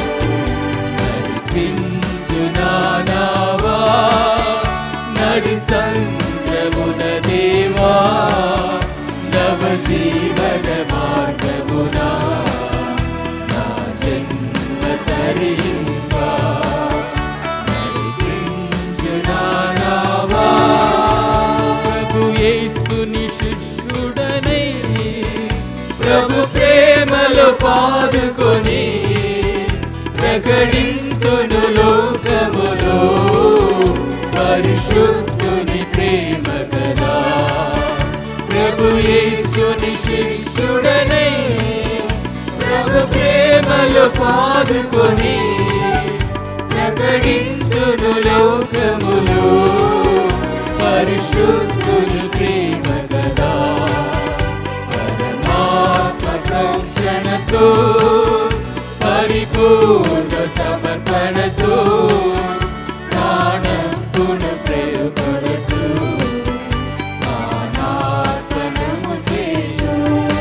నడిపించు నానావా నడి సంద్రమున దేవా నవ జీవన మార్గమునా నా జన్మ తరింపా నడిపించు నానావా ప్రభు యేసుని శిష్యుడనై ప్రభు ప్రేమలో పాదుకొని ప్రకటింతును లోకములో పరిశుద్ధుని ప్రేమ గదా ప్రభు యేసుని శిష్యుడనై ప్రభు ప్రేమలో పాదుకొని ప్రకటింతును లోకములో పరిశుద్ధుని ప్రేమ గదా పరమాత్మ ప్రోక్షణతో పరిపూర్ణ సమర్పణతో ప్రాణమున ప్రేమ కొరకు ప్రాణార్పణము చేయు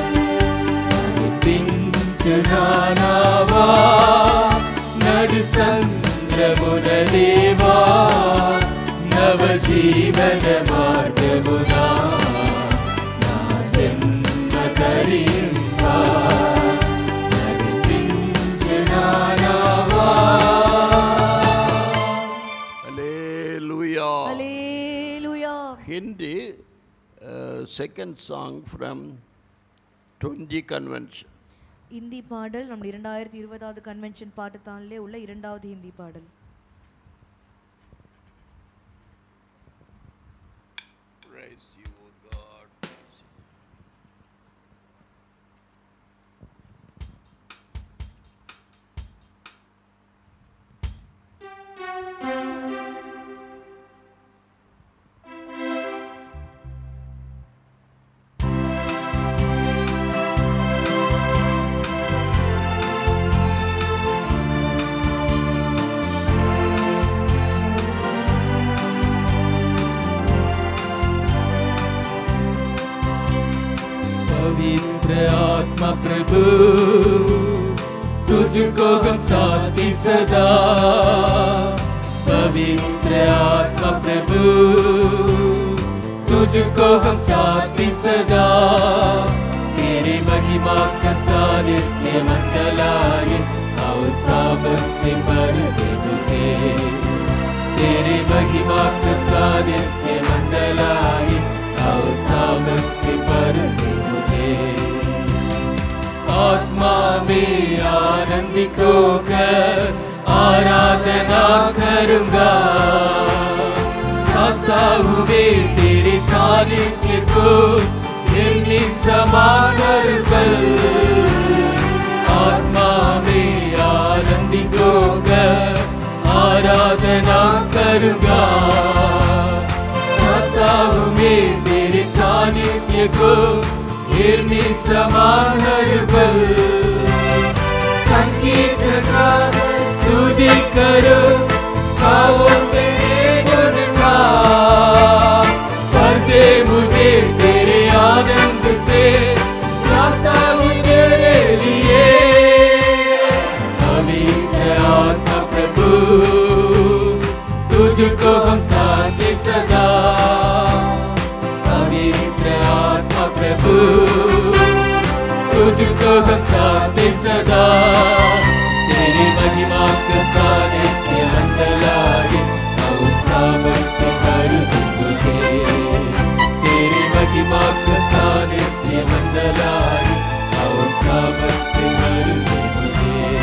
నడిపించు నానావా నడి సంద్రమున దేవా నవ జీవన మార్గమునా నా జన్మ తరింపా నడిపించు నానావా Hallelujah. Hallelujah. Hindi, second song from 20 convention. Hindi பாடல் நம்முடைய 2020வது கன்வென்ஷன் பாட்டுத்தானிலே உள்ள 2வது ஹிந்தி பாடல். Praise you, O God. पवित्र आत्मा प्रभु तुझको हम साथी सदा पवित्र आत्मा प्रभु तुझको हम साथी सदा तेरे महिमा का सानिध्य मंडलाए आओ सब से पर दे मुझे तेरे महिमा का सानिध्य मंडलाए आओ सब से पर दे आत्मा में आनंदित होकर आराधना करूंगा सता हुए तेरे सानिध्य को निर्णय समान बल आत्मा में आनंदित होकर आराधना करूंगा सता हुए तेरे सानिध्य को निर्णय समान बल संगीत का स्तुति करो गाओ तेरे गुण का भर दे मुझे तेरे आनंद से प्यासा हूँ तेरे लिए पवित्र आत्मा प्रभु तुझको हम चाहते सदा पवित्र आत्मा प्रभु तुझको हम चाहते सदा तेरी महिमा का सानिध्य मंडलाए आओ सामर्थ्य कर दे तुझे तेरी महिमा का सानिध्य मंडलाए आओ सामर्थ्य कर दे मुझे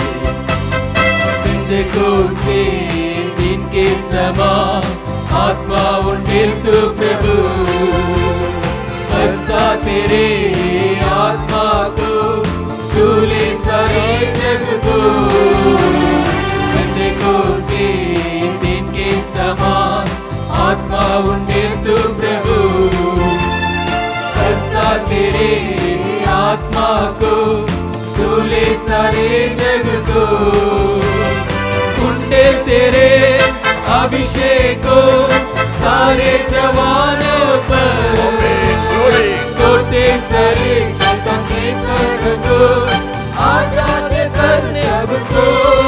पेंतेकोस्ते दिन के समान आत्मा उंडिल तू प्रभु बरसा तेरे आत्मा को छूले सारे जग को पेंतेकोस्ते दिन के समान आत्मा उंडिल तू प्रभु सारे जग को, कुंडल तेरे अभिषेक को सारे जवानों पर, तोड़ते सारे शैतान के कट को, आजाद कर सबको।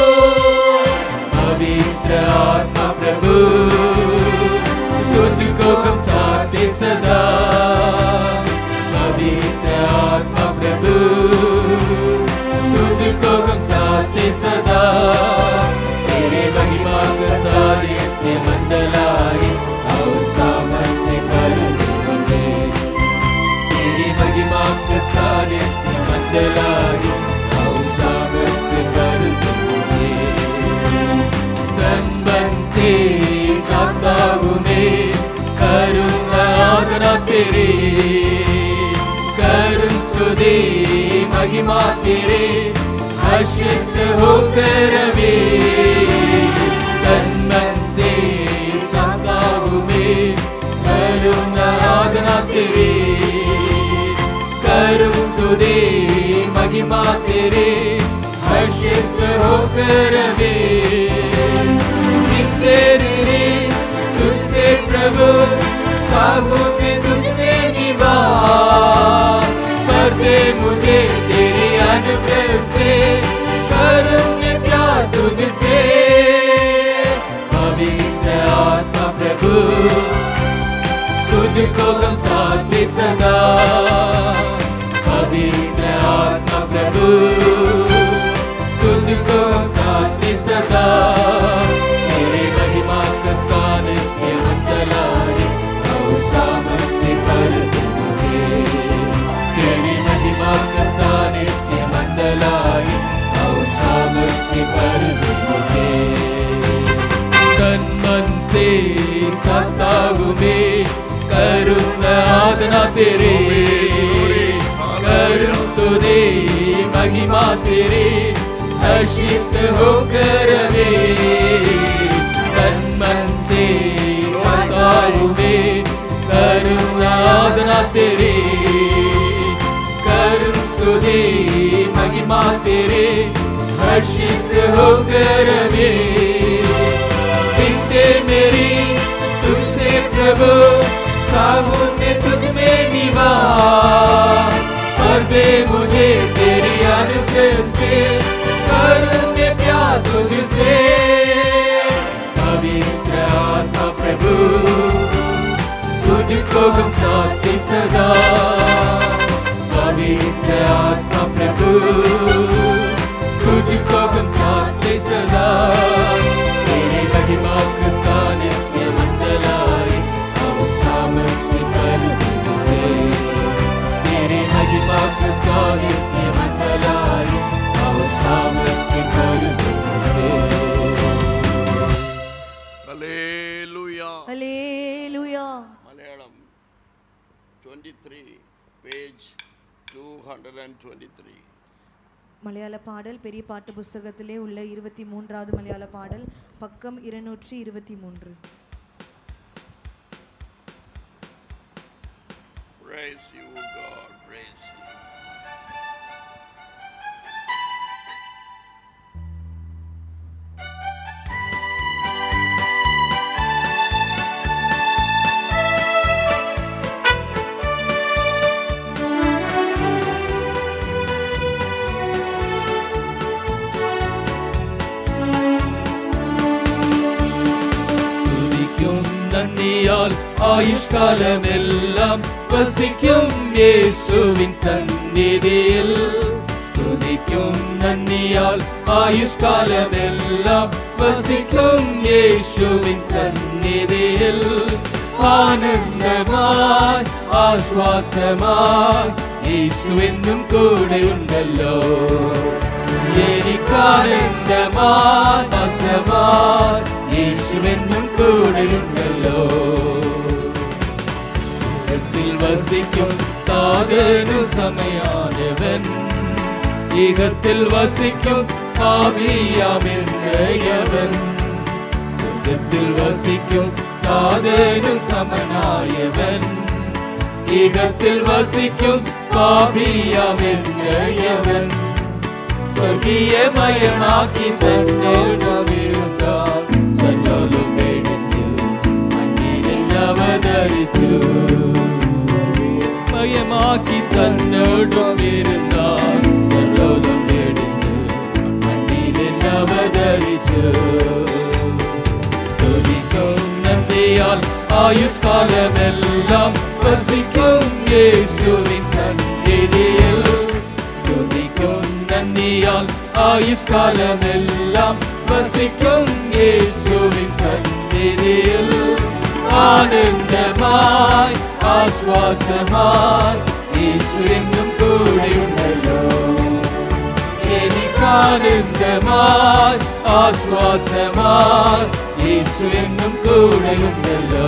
पवित्र आत्मा प्रभु तुझको हम चाहते सदा, पवित्र आत्मा प्रभु तुझको हम चाहते सदा। तेरे महिमा का सानिध्य मंडलाए और सामर्थ्य भर दे मुझे, तेरी महिमा का सानिध्य मंडलाए और सामर्थ्य भर दे मुझे। तन मन से चाहता हूँ मैं करूँगा आराधना तेरी, करूँ स्तुति महिमा तेरे, हर्षित होकर वे। तन मन से चाहता हूँ मैं करूँ आराधना तेरी, करूँ स्तुति महिमा तेरे, हर्षित होकर वे। तेरे तुझसे प्रभु साहू में तुझ में निवास, कर दे मुझे तेरे अनुग्रह से, करूँगे प्यार तुझसे। पवित्र आत्मा प्रभु तुझको हम चाहते सदा, पवित्र आत्मा प्रभु तुझको हम चाहते सदा। तेरे महिमा का सानिध्य मंडलाए और सामर्थ्य भर दे मुझे, तेरी महिमा का सानिध्य मंडलाए और सामर्थ्य भर दे मुझे। तन मन से चाहता हूँ मैं करूँ आराधना तेरे, करूँ स्तुति महिमा तेरे, हर्षित होकर वे। तन मन से चाहता हूँ मैं करूँ आराधना तेरे, करूँ स्तुति महिमा तेरे, हर्षित होकर वे। बिनती मेरी तुझसे प्रभु साहू में तुझ में निवास, कर दे मुझे तेरी अनुग्रह से, करूँगे प्यार तुझसे। पवित्र आत्मा प्रभु तुझको हम चाहते सदा, पवित्र आत्मा प्रभु तुझको हम चाहते सदा। तेरे महिमा का सानिध्य मंडलाए और सामर्थ्य भर दे मुझे, तेरे महिमा का सानिध्य मंडलाए और सामर्थ्य भर दे मुझे। Hallelujah. Hallelujah. Malayalam 23, page 223. மலையாள பாடல் பெரிய பாட்டு புஸ்தகத்திலே உள்ள 23வது மலையாள பாடல், பக்கம் 223. Praise you, God, praise you. நன்றியால் ஆயுஷ்காலமெல்லாம் வசிக்கும் இயேசுவின் சந்நிதியில், ஸ்துதிக்கும் நன்றியால் ஆயுஷ்காலமெல்லாம் வசிக்கும் இயேசுவின் சந்நிதியில், ஆனந்தமாய் ஆஸ்வாசமாய் இயேசு என்னும் கூட உண்டல்லோ. എനിക്കാനന്ദമായി ആസമായി യേശുവെന്നും കൂടെയുണ്ടല്ലോ. സ്വർഗ്ഗത്തിൽ വസിക്കും താതനു സമയാനവൻ, ഈഹത്തിൽ വസിക്കും പാപിയാമെന്നയവൻ. സ്വർഗ്ഗത്തിൽ വസിക്കും താതനു സമനായവൻ, ഈഹത്തിൽ വസിക്കും പാപിയാമെന്നയവൻ. സ്വർഗീയമയമാക്കി തന്നിടമിരുന്നാൻ സകലം വെടിഞ്ഞു മണ്ണിൽ അവതരിച്ചു മയമാക്കി തന്നിടമിരുന്നാൻ സകലം വെടിഞ്ഞു മണ്ണിൽ അവതരിച്ചു സ്തുതിക്കും നന്ദിയാൽ ആയുഷ്കാലമെല്ലാം വസിക്കും യേശുവിൻ സന്നിധിയിൽ സ്തുതിക്കും നന്ദിയാൽ ആയുഷ്കാലമെല്ലാം വസിക്കും യേശുവിൻ സന്നിധിയിൽ ആനന്ദമായി ആശ്വാസമായി യേശു എന്നും കൂടെയുണ്ടല്ലോ എനിക്കാനന്ദമായി ആശ്വാസമായി യേശു എന്നും കൂടെയുണ്ടല്ലോ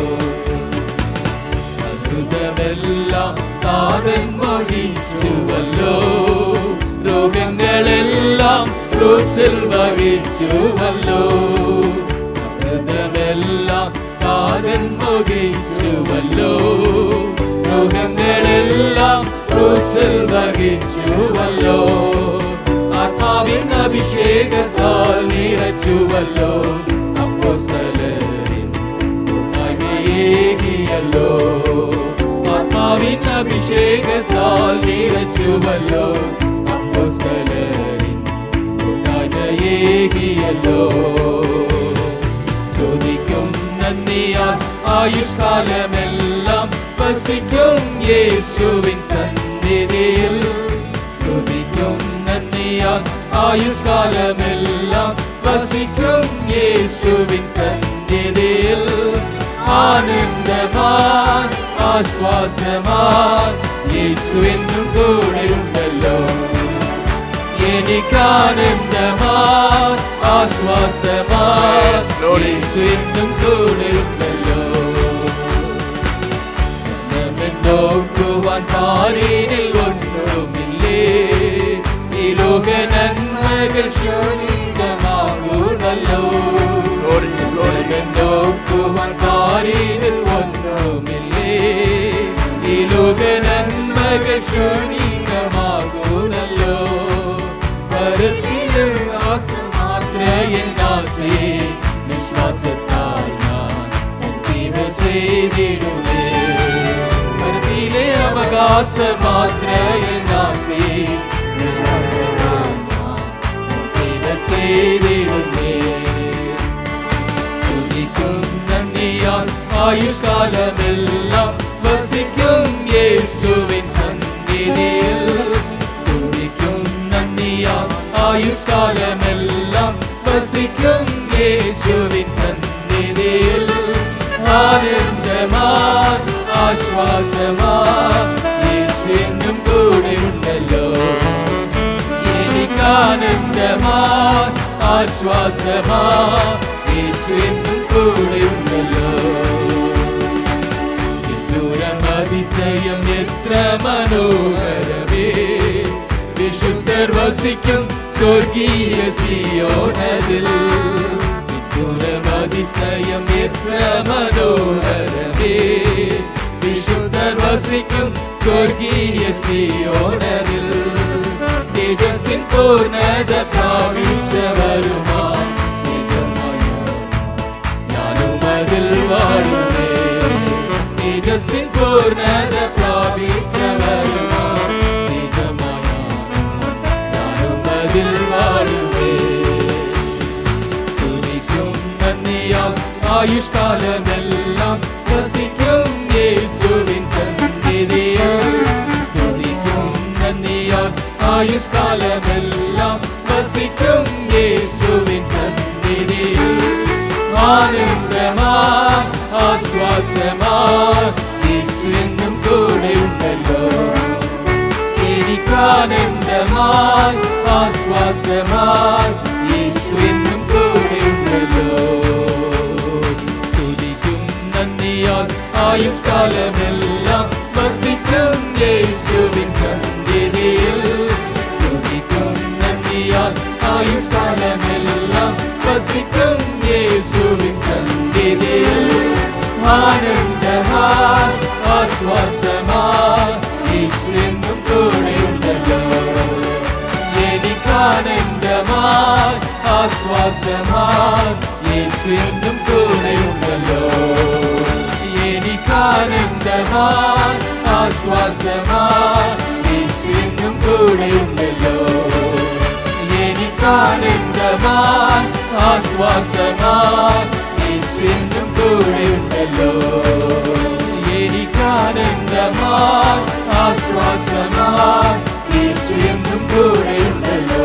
അത്ഭുതമെല്ലാം താതൻ വഹിച്ചുവല്ലോ രോഗങ്ങളെല്ലാം ക്രൂശിൽ വഹിച്ചുവല്ലോ അത്ഭുതമെല്ലാം താതൻ വഹിച്ചുവല്ലോ രോഗങ്ങളെല്ലാം ക്രൂശിൽ വഹിച്ചുവല്ലോ ആത്മാവിൻ അഭിഷേകത്താൽ നിറച്ചുവല്ലോ അപ്പോസ്തലരിൻ കൂട്ടായ്മയേകിയല്ലോ ആത്മാവിൻ അഭിഷേകത്താൽ നിറച്ചുവല്ലോ അപ്പോസ്തലരിൻ കൂട്ടായ്മയേകിയല്ലോ സ്തുതിക്കും നന്ദിയാൽ ആയുഷ്കാലമെല്ലാം വസിക്കും യേശുവിൻ സന്നിധിയിൽ സ്തുതിക്കും നന്ദിയാൽ ആയുഷ്കാലമെല്ലാം വസിക്കും യേശുവിൻ സന്നിധിയിൽ ആനന്ദമാൻ ആശ്വാസമാൻ യേശു എന്നും കൂടെയുണ്ടല്ലോ എനിക്കാനന്ദമാൻ ആശ്വാസമാൻ യേശു എന്നും കൂടെയുണ്ടല്ലോ നോക്കുവാൻ പാരീനിൽ ഒന്നുമില്ലേ ഈ ലോക നന്മകൾ ശോണിതമാകുന്നല്ലോ നോക്കുവാൻ പാരീനിൽ ഒന്നുമില്ലേ ഈ ലോക നന്മകൾ ശോണിതമാകുന്നല്ലോ പരത്തിലെ ആസ മാത്രയൻ ആസേ വിശ്വാസത്താൽ ഞാൻ സേവ ചെയ്തിടുമേ പരത്തിലെ അവകാശ മാത്രയൻ ആസേ വിശ്വാസത്താൽ ഞാൻ സേവ ചെയ്തിടുമേ സ്തുതിക്കും നന്ദിയാൽ ആയുഷ്കാലമെല്ലാം വസിക്കും യേശുവിൻ സന്നിധിയിൽ സ്തുതിക്കും നന്ദിയാൽ ആയുഷ്കാലമെല്ലാം വസിക്കും യേശുവിൻ സന്നിധിയിൽ ആനന്ദമാൻ ആശ്വാസമാൻ യേശു എന്നും കൂടെയുണ്ടല്ലോ എനിക്കാനന്ദമാൻ ആശ്വാസമാൻ യേശു എന്നും കൂടെയുണ്ടല്ലോ അതിശയം എത്ര മനോഹരമേ വിശുദ്ധർ വസിക്കും സ്വർഗീയ സിയോനതിൽ അതിശയം എത്ര മനോഹരമേ വിശുദ്ധർ വസിക്കും സ്വർഗീയ സിയോനതിൽ തേജസ്സിൻ പൂർണ്ണത പ്രാപിച്ചവരുമാ ഞാനും അതിൽ വാഴുമേ തേജസ്സിൻ പൂർണ്ണത പ്രാപിച്ചവരുമാ ഞാനും അതിൽ വാഴുമേ സ്തുതിക്കും നന്ദിയാൽ ആയുഷ്കാലമെല്ലാം വസിക്കും യേശുവിൻ സന്നിധിയിൽ സ്തുതിക്കും നന്ദിയാൽ ആയുഷ്കാലമെല്ലാം വസിക്കും യേശുവിൻ സന്നിധിയിൽ ആനന്ദമാൻ ആശ്വാസമാൻ യേശു എന്നും കൂടെയുണ്ടല്ലോ എനിക്കാനന്ദമാൻ ആശ്വാസമാൻ യേശു എന്നും കൂടെയുണ്ടല്ലോ സ്തുതിക്കും നന്ദിയാൽ ആയുഷ്കാലമെല്ലാം വസിക്കും യേശുവിൻ സന്നിധിയിൽ സ്തുതിക്കും നന്ദിയാൽ ആയുഷ്കാലമെല്ലാം വസിക്കും യേശുവിൻ സന്നിധിയിൽ ആനന്ദമാൻ ആശ്വാസമാൻ യേശു എന്നും കൂടെയുണ്ടല്ലോ എനിക്കാ ஆனந்தமாய் ஆஸ்வாசமாய் இயேசு என்றும் கூட உண்டல்லோ. எனக்கு ஆனந்தமாய் ஆஸ்வாசமாய் இயேசு என்றும் கூட உண்டல்லோ. எனக்கு ஆனந்தமாய் ஆஸ்வாசமாய் இயேசு என்றும் கூட உண்டல்லோ. எனக்கு ஆனந்தமாய் ஆஸ்வாசமாய் இயேசு என்றும் கூட உண்டல்லோ.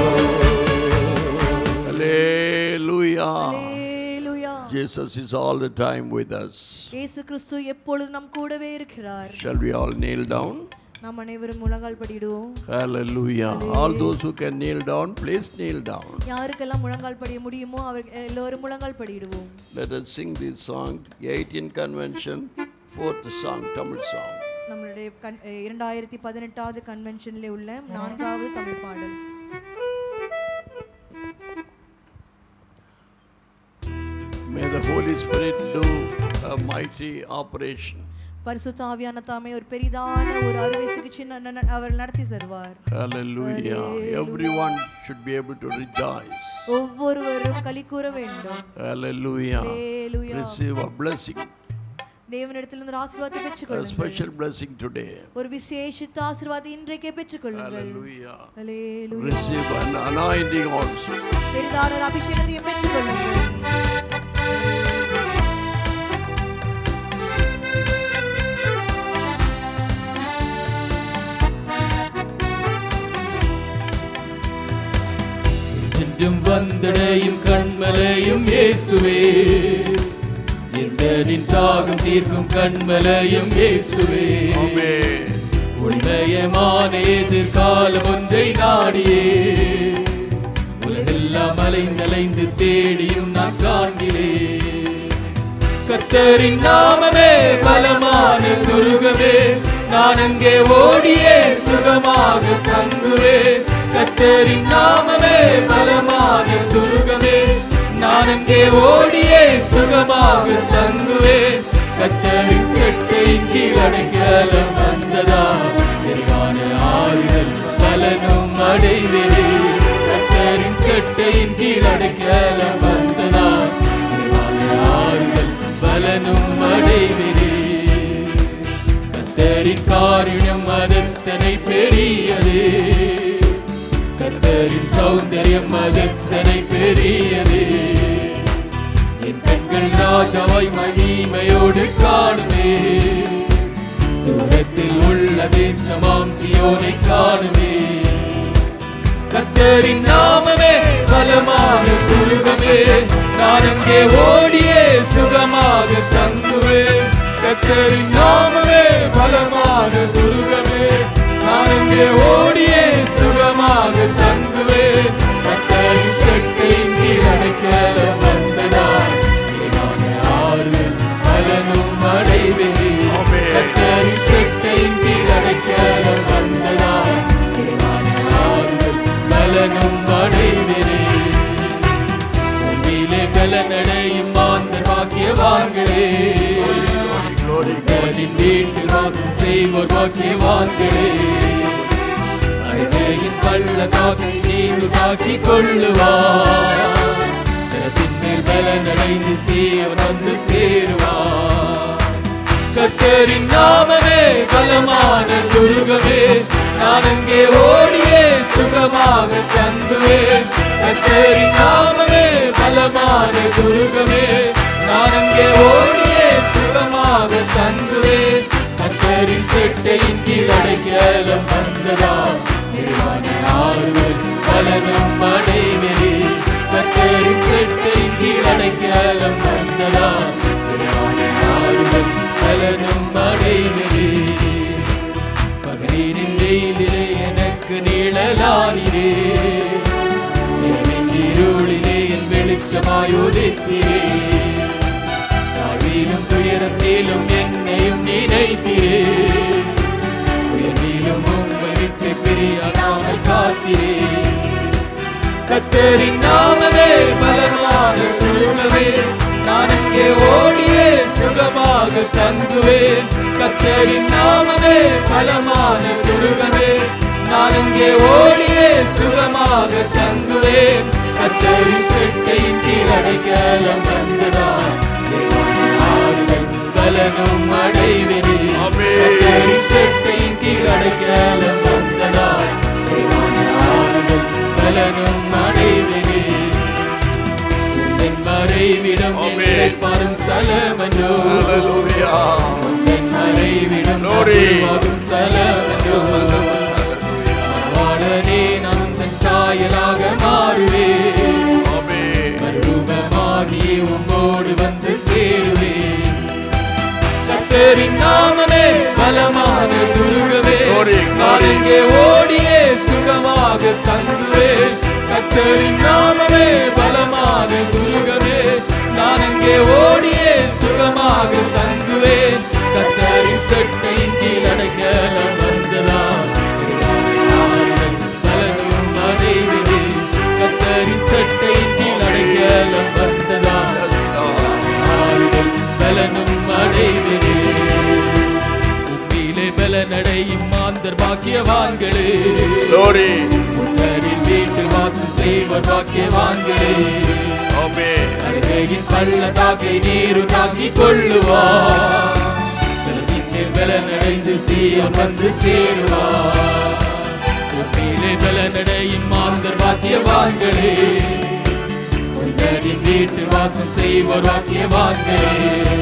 Hallelujah. Hallelujah. Jesus is all the time with us. இயேசு கிறிஸ்து எப்பொழுதும் நம் கூடவே இருக்கிறார். Shall we all kneel down? நாம் அனைவரும் முழங்கால் படியிடுவோம். Hallelujah. All those who can kneel down, please kneel down. யாருக்கெல்லாம் முழங்கால் படிய முடியுமோ அவர் எல்லோரும் முழங்கால் படியிடுவோம். Let us sing this song, 18 Convention, 4th song, Tamil song. நம்மளுடைய 2018வது கன்வென்ஷனிலே உள்ள 4வது தமிழ் பாடல். May the Holy Spirit do a mighty operation. பரிசுத்த ஆவியான தாமே ஒரு பெரிதான ஒரு அறுவை சிகிச்சை அவர் நடத்தி தருவார். Hallelujah. Everyone should be able to rejoice. ஒவ்வொருவரும் களி கூற வேண்டும். Hallelujah. Hallelujah. Receive a blessing. தேவனிடத்திலிருந்து ஆசீர்வாதத்தை பெற்றுக்கொள்ளுங்கள். A special blessing today. ஒரு விசேஷித்த ஆசீர்வாதத்தை இன்றைக்கே பெற்றுக்கொள்ளுங்கள். Hallelujah. Hallelujah. Receive an anointing also. பெரிதான ஒரு அபிஷேகத்தை பெற்றுக்கொள்ளுங்கள். என்றும் வந்தடையும் கண்மலையும் இயேசுவே, எந்தனின் தாகம் தீர்க்கும் கண்மலையும் இயேசுவே. Amen. உண்மையமான எதிர்காலம் ஒன்றை நாடியே உலகெல்லாம் அலைந்தலைந்து தேடியும் நான் காண்கிறே. கர்த்தரின் நாமமே பலமான துருகமே, நான் அங்கே ஓடியே சுகமாக தங்குவே. கர்த்தரின் நாமமே பலமான துருகமே, நான் அங்கே ஓடியே சுகமாக தங்குவே. கர்த்தரின் செட்டையின் கீழ் அடைக்கலம் வந்ததா, நிறைவான ஆறுதல் பலனும் அடைவேனே. கர்த்தரின் செட்டையின் கீழ் அடைக்கலம் வந்ததா, நிறைவான ஆறுதல் பலனும் அடைவேனே. கர்த்தரின் காரியம் அதெத்தனை பெரியதே, கர்த்தரின் சௌந்தரியம் அதெத்தனை பெரியதே. என் கண்கள் ராஜாவை மகிமையோடு காணுமே, தூரத்தில் உள்ள தேசமாம் சியோனை காணுமே. கர்த்தரின் நாமமே பலமான துருகமே, நான் அங்கே ஓடியே சுகமாக தங்குவேன். கர்த்தரின் நாமமே பலமான துருகமே, நான் அங்கே ஓடியே சுகமாக தங்குவேன். கர்த்தரின் செட்டையின் கீழ் அடைக்கலம் வந்ததா, நிறைவான ஆறுதல் பலனும் அடைவேனே. கர்த்தரின் செட்டையின் கீழ் அடைக்கலம் வந்ததா, நிறைவான ஆறுதல் பலனும் அடைவேனே. உன்னிலே பலனடையும் மாந்தர் பாக்கியவான்களே, கர்த்தரின் வீட்டில் வாசம் செய்வோர் பாக்கியவான்களே. அழுகையின் பள்ளத்தாக்கை நீங்களாக்கிக் கொள்ளுவார், தனத்தின் மேல் பலனடைந்து சீவன் வந்து சேருவார். கர்த்தரின் நாமமே பலமான துருகமே, நான் அங்கே ஓடியே சுகமாக தங்குவேன். கர்த்தரின் நாமமே பலமான துருகமே, நான் அங்கே ஓடியே சுகமாக தங்குவேன். கர்த்தரின் செட்டையின் கீழ் அடைக்கலம் வந்ததா, நிறைவான ஆறுதல் பலனும் அடைவேனே. கர்த்தரின் செட்டையின் கீழ் அடைக்கலம் வந்ததா, நிறைவான ஆறுதல் பலனும் அடைவேனே. பகலின் வெயிலிலே எனக்கு நிழலானீரே, இருளிலே என் வெளிச்சமாய் உதித்தீரே. தாழ்விலும் துயரத்திலும் என்னையும் நினைத்தீரே, உயர்விலும் உம்மை விட்டு பிரியாமல் காத்தீரே. கர்த்தரின் நாமமே பலமான துருகமே, நான் அங்கே ஓடியே சுகமாக தங்குவேன். கர்த்தரின் நாமமே பலமான துருகமே, நான் அங்கே ஓடியே சுகமாக தங்குவேன். கர்த்தரின் செட்டையின் கீழ் அடைக்கலம் வந்ததால் ஆறுதல் பலனும் அடைவேனே. கர்த்தரின் செட்டையின் கீழ் அடைக்கலம் வந்ததால் ஆறுதல் பலனும் அடைவேனே. உந்தன் மறைவிடம் இளைப்பாறும் ஸ்தலமன்றோ, உந்தன் மறைவிடம் உருவாகும் ஸ்தலமன்றோ. வாடனே நான் தன் சாயலாக மாறுவேன், மறுரூபமாகி உம்மோடு வந்து சேருவேன். கர்த்தரின் நாமமே பலமான துருகமே, நான் இங்கே ஓடியே சுகமாக தங்குவேன். கர்த்தரின் நாமமே பலமான துருகமே, நான் இங்கே ஓடியே சுகமாக தங்குவேன். கர்த்தரின் செட்டையின் கீழ் அடைக்கலம் வந்ததால் பலனும் அடைவேனே. கர்த்தரின் செட்டையின் கீழ் அடைக்கலம் வந்ததால் ஆறுதல் பலனும் அடைவேனே. உம்மிலே பலனடையும் மாந்தர் பாக்கியவான்களே, உன்னரின் வீட்டில் வாசம் செய்வர் பாக்கியவான்களே. அழுகையின் பள்ளத்தாக்கை நீருண்டாக்கி கொள்ளுவார், பலனடைந்து சீயோன் வந்து சேருவார். உம்மிலே பலனடையும் மாந்தர் பாக்கியவான்களே, உன்னரின் வீட்டில் வாசம் செய்வர் பாக்கியவான்களே.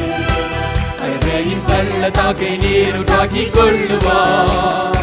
அழுகையின் பள்ளத்தாக்கை நீருண்டாக்கி கொள்ளுவார்,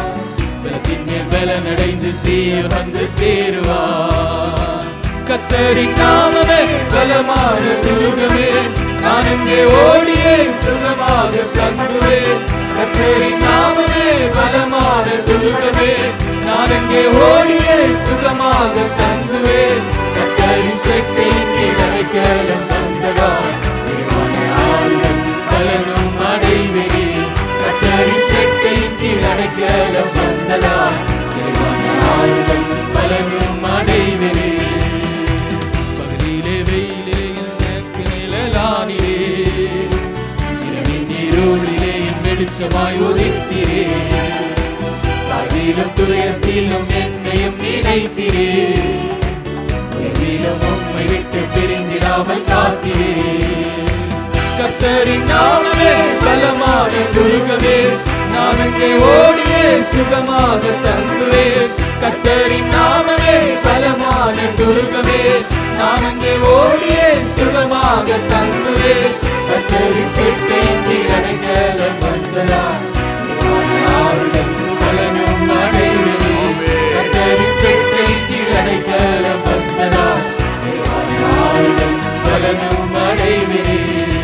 பலனடைந்து சீயோன் வந்து சேருவார். கர்த்தரின் நாமமே பலமான துருகமே, நான் இங்கே ஓடியே சுகமாக தங்குவேன். கர்த்தரின் நாமமே பலமான துருகமே, நான் இங்கே ஓடியே சுகமாக தங்குவேன். கர்த்தரின் செட்டையின் கீழ் அடைக்கலம் வந்ததால் ஆறுதல் பலனும் அடைவேனே. கர்த்தரின் செட்டையின் கீழ் அடைக்கலம் வந்ததால் ஆறுதல் பலனும் அடைவேனே. பகலிலே வெயிலே எனக்கு நிழலானீரே, இரவின் இருளிலே என் வெளிச்சமாய் உதித்தீரே. தாழ்விலும் துயரத்திலும் என்னையும் நினைத்தீரே, உயர்விலும் உம்மை விட்டு பிரிந்திடாமல் காத்தீரே. கர்த்தரின் நாமமே பலமான துருகமே, நான் இங்கே ஓடியே சுகமாக தங்குவேன். கர்த்தரின் நாமமே பலமான துருகமே, நான் இங்கே ஓடியே சுகமாக தங்குவேன். கர்த்தரின் செட்டையின் கீழ் அடைக்கலம் வந்ததால் ஆறுதல் பலனும் அடைவேனே. கர்த்தரின் செட்டையின் கீழ் அடைக்கலம் வந்ததால் ஆறுதல் பலனும் அடைவேனே.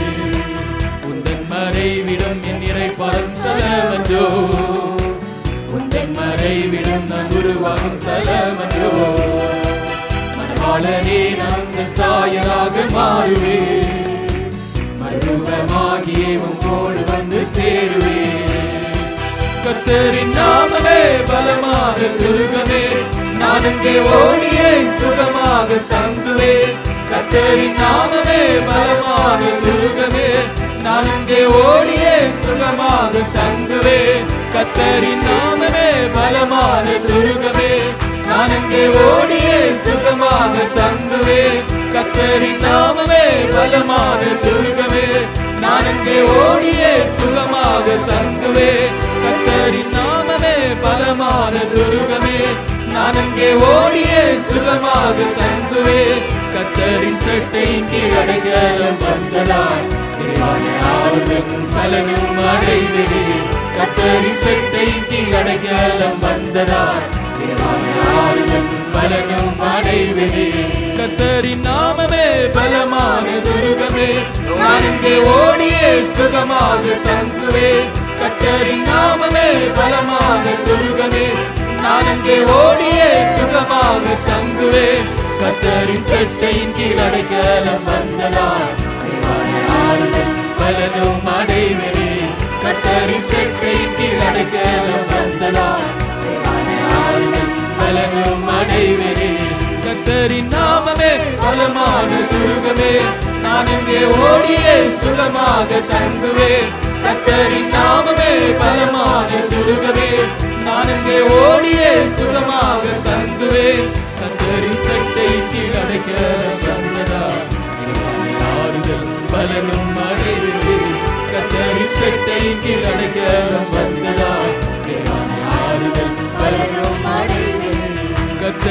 உந்தன் மறைவிடம் என் இறைப்பாறும் ஸ்தலமன்றோ, உந்தன் மறைவிடம் நான் உருவாகும் ஸ்தலமன்றோ. மணவாளனே நான் உந்தன் சாயலாக மாறுவேன், மறுரூபமாகியே உம்மோடு வந்து சேருவேன். கர்த்தரின் நாமமே பலமான துருகமே, நான் இங்கே ஓடியே சுகமாக தங்குவேன். கர்த்தரின் நாமமே பலமான துருகமே, நான் இங்கே ஓடியே சுகமாக தங்குவேன். கர்த்தரின் நாமமே பலமான துருகமே, நான் இங்கே ஓடியே சுகமாக தங்குவேன். கர்த்தரின் நாமமே பலமான துருகமே, நான் இங்கே ஓடியே சுகமாக தங்குவேன். கர்த்தரின் நாமமே பலமான துருகமே, நான் இங்கே ஓடியே சுகமாக தங்குவேன். கர்த்தரின் செட்டையின் கீழ் அடைக்கலம் வந்ததால் ஆறுதல் பலனும் அடைவேனே. கர்த்தரின் செட்டையின் கீழ் அடைக்கலம் வந்ததால் ஆறுதல் பலனும் அடைவேனே. கர்த்தரின் நாமமே பலமான துருகமே, நான் இங்கே ஓடியே சுகமாக தங்குவேன். கர்த்தரின் நாமமே பலமான துருகமே, நான் இங்கே ஓடியே சுகமாக தங்குவேன். கர்த்தரின் செட்டையின் கீழ் அடைக்கலம் வந்ததால் ஆறுதல் பலனும் அடைவேனே. கர்த்தரின் செட்டையின் கீழ் அடைக்கலம் வந்ததால் ஆறுதல் பலனும் அடைவேனே. கர்த்தரின் நாமமே பலமான துருகமே, நான் இங்கே ஓடியே சுகமாக தங்குவேன். கர்த்தரின் நாமமே பலமான துருகமே, நான் இங்கே ஓடியே சுகமாக தங்குவேன்.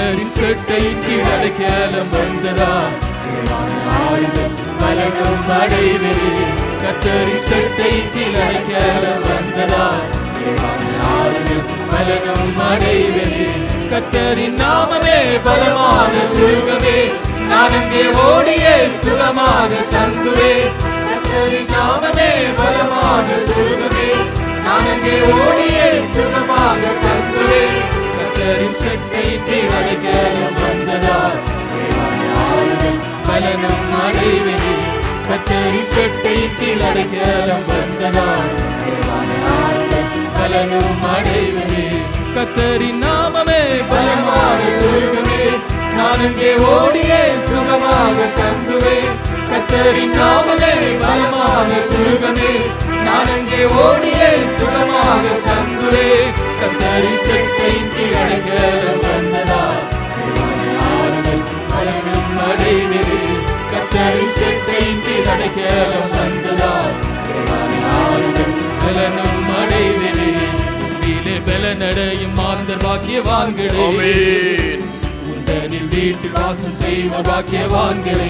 கத்தரின் சட்டையின் கீழ் அடைக்கலம் வந்ததா ஆறுதல் பலனும் அடைவெளி கத்தரின் சட்டையின் கீழ் அடைக்கலம் வந்ததா ஆறுதல் பலனும் அடைவெளி கத்தரின் நாமமே பலமான துருகமே நான் அங்கே ஓடியே சுகமாக தங்குவே கத்தரின் நாமமே பலமான துருகமே நான் அங்கே ஓடியே சுகமாக தங்குவே கத்தரின் சட்டையின் கீழ் அடைக்கலம் வந்ததா ஆறுதல் பலனும் அடைவெளி கத்தரின் சட்டையின் கீழ் அடைக்கலம் வந்ததா ஆறுதல் பலனும் அடைவெளி கத்தரின் நாமமே பலமான துருகமே நான் அங்கே ஓடியே சுகமாக தங்குவே கத்தரின் நாமமே பலமான துருகமே நான் அங்கே ஓடியே சுகமாக தங்குவே கத்தரின் சட்டையின் கீழ் அடைக்கலம் வந்ததா ஆறுதல் பலனும் அடைவெளி கத்தரின் சட்டையின் கீழ் அடைக்கலம் வந்ததா ஆறுதல் பலனும் அடைவெளி பலனடையும் மாந்தர் பாக்கியவான்களே உந்தனில் வீட்டு வாசம் செய்வோர் பாக்கியவான்களே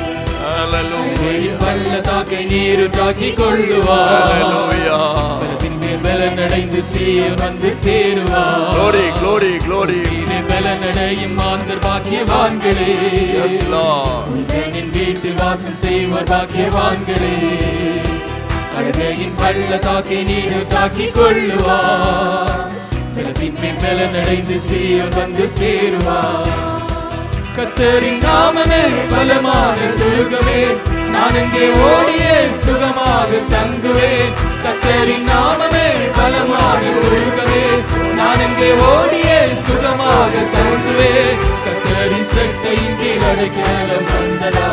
பள்ளத்தாக்கை நீருற்றாக்கி கொள்ளுவார் பலனடைந்து சீயோன் வந்து சேருவார் பலனடையும் மாந்தர் பாக்கியவான்களே உந்தனில் வீட்டு வாசம் செய்வோர் பாக்கியவான்களே அழுகையின் பள்ளத்தாக்கை நீருற்றாக்கி கொள்ளுவார் பலனடைந்து சீயோன் வந்து சேருவார் கத்தரின் நாமமே பலமான துருகமே நான் அங்கே ஓடியே சுகமாக தங்குவேன் கத்தரின் நாமமே பலமான துருகமே நான் அங்கே ஓடியே சுகமாக தங்குவேன் கத்தரின் சட்டையின் கீழ் அடைக்கலம் வந்ததா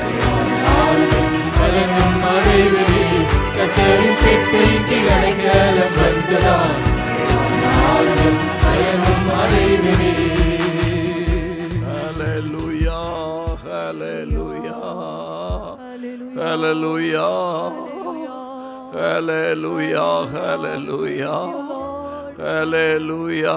பலனும் அடைவெளி கத்தரின் சட்டையின் கீழ் அடைக்கலம் வந்ததா பலனும் அடைவெளி Hallelujah. Hallelujah. Hallelujah. Hallelujah.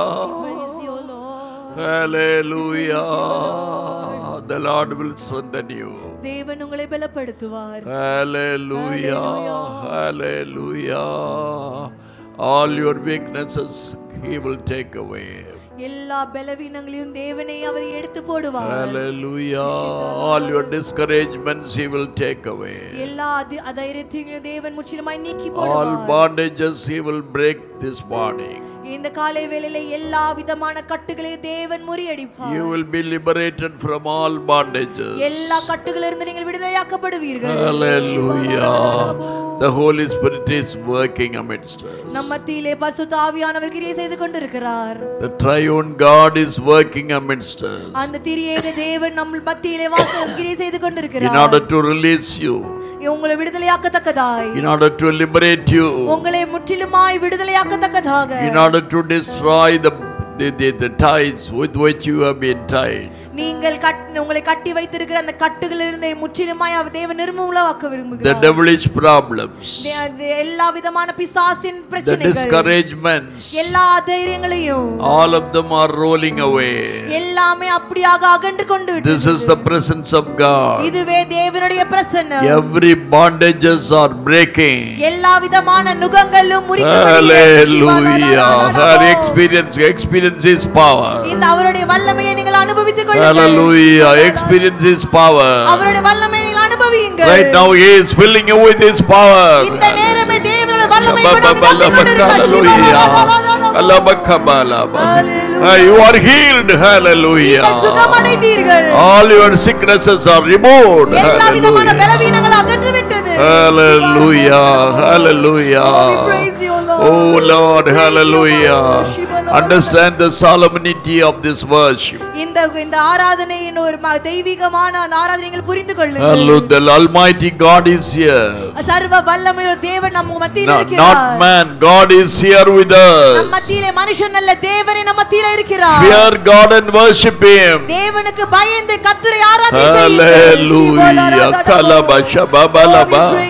Hallelujah. The Lord will strengthen you. தேவன் உங்களை பலப்படுத்துவார். Hallelujah. Hallelujah. All your weaknesses He will take away. எல்லா பலவீனங்களையும் தேவனே அவர் எடுத்து போடுவார். Hallelujah. All your discouragements He will take away. எல்லா அதைரியத்தையும் தேவன் முற்றிலுமாய் நீக்கி போடுவார். All bondages He will break this morning. இந்த காலை வேளையிலே எல்லா விதமான கட்டுகளையும் தேவன் முறியடிப்பார். You will be liberated from all bondages. எல்லா கட்டுகளிலிருந்து நீங்கள் விடுதலையாக்கப்படுவீர்கள். Hallelujah. The Holy Spirit is working amidst us. நம் மத்தியிலே பரிசுத்த ஆவியானவர் கிரியை செய்து கொண்டிருக்கிறார். The triune God is working amidst us. அந்த திரியேக தேவன் நம் மத்தியிலே கிரியை செய்து கொண்டிருக்கிறார். In order to release you. உங்களை விடுதலையாக்கத்தக்கதாய். In order to liberate you. உங்களை முற்றிலுமாய் விடுதலையாக்கத்தக்கதாக. In order to destroy the ties with which you have been tied. நீங்கள் உங்களை கட்டி வைத்திருக்கிற அந்த கட்டுகளிலிருந்து முற்றிலுமாய் தேவன் நிர்மூலமாக்க விரும்புகிறார். The devilish problems. எல்லா விதமான பிசாசின் பிரச்சனைகள். The discouragements. எல்லா தைரியங்களையும். All of them are rolling away. எல்லாமே அப்படியாக அகன்று கொண்டு விட்டது. This is the presence of God. இதுவே தேவனுடைய பிரசன்னம். Every bondages are breaking. எல்லா விதமான நுகங்களும் முறிக்கப்படுகிறது. Hallelujah. Her experience His power. இந்த அவருடைய வல்லமையை நீங்கள் அனுபவித்துக் கொள்ளுங்கள். Hallelujah. Experience His power. அவருடைய வல்லமையை நீங்கள் அனுபவியுங்கள். Right now He is filling you with His power. இந்த நேரமே தேவனுடைய வல்லமை You are healed. Hallelujah. சுகமடைந்தீர்கள். All your sicknesses are removed. எல்லா விதமான பலவீனங்கள் அகற்றப்பட்டது. Hallelujah. Hallelujah. Oh Lord, hallelujah. Understand the solemnity of this worship. இந்த ஆராதனையின் ஒரு தெய்வீகமான ஆராதனையை புரிந்து கொள்ளுங்கள். Hallelujah. The Almighty God is here. சர்வ வல்லமையுள்ள தேவன் நம்ம மத்தியில் இருக்கிறார். Not man, God is here with us. நம்ம மத்தியிலே மனுஷன் அல்ல, தேவன் நம்ம மத்தியில் இருக்கிறார். Fear God and worship Him. தேவனுக்கு பயந்து கர்த்தரை ஆராதனை செய்யுங்கள். Hallelujah. Kalabasha babalaba.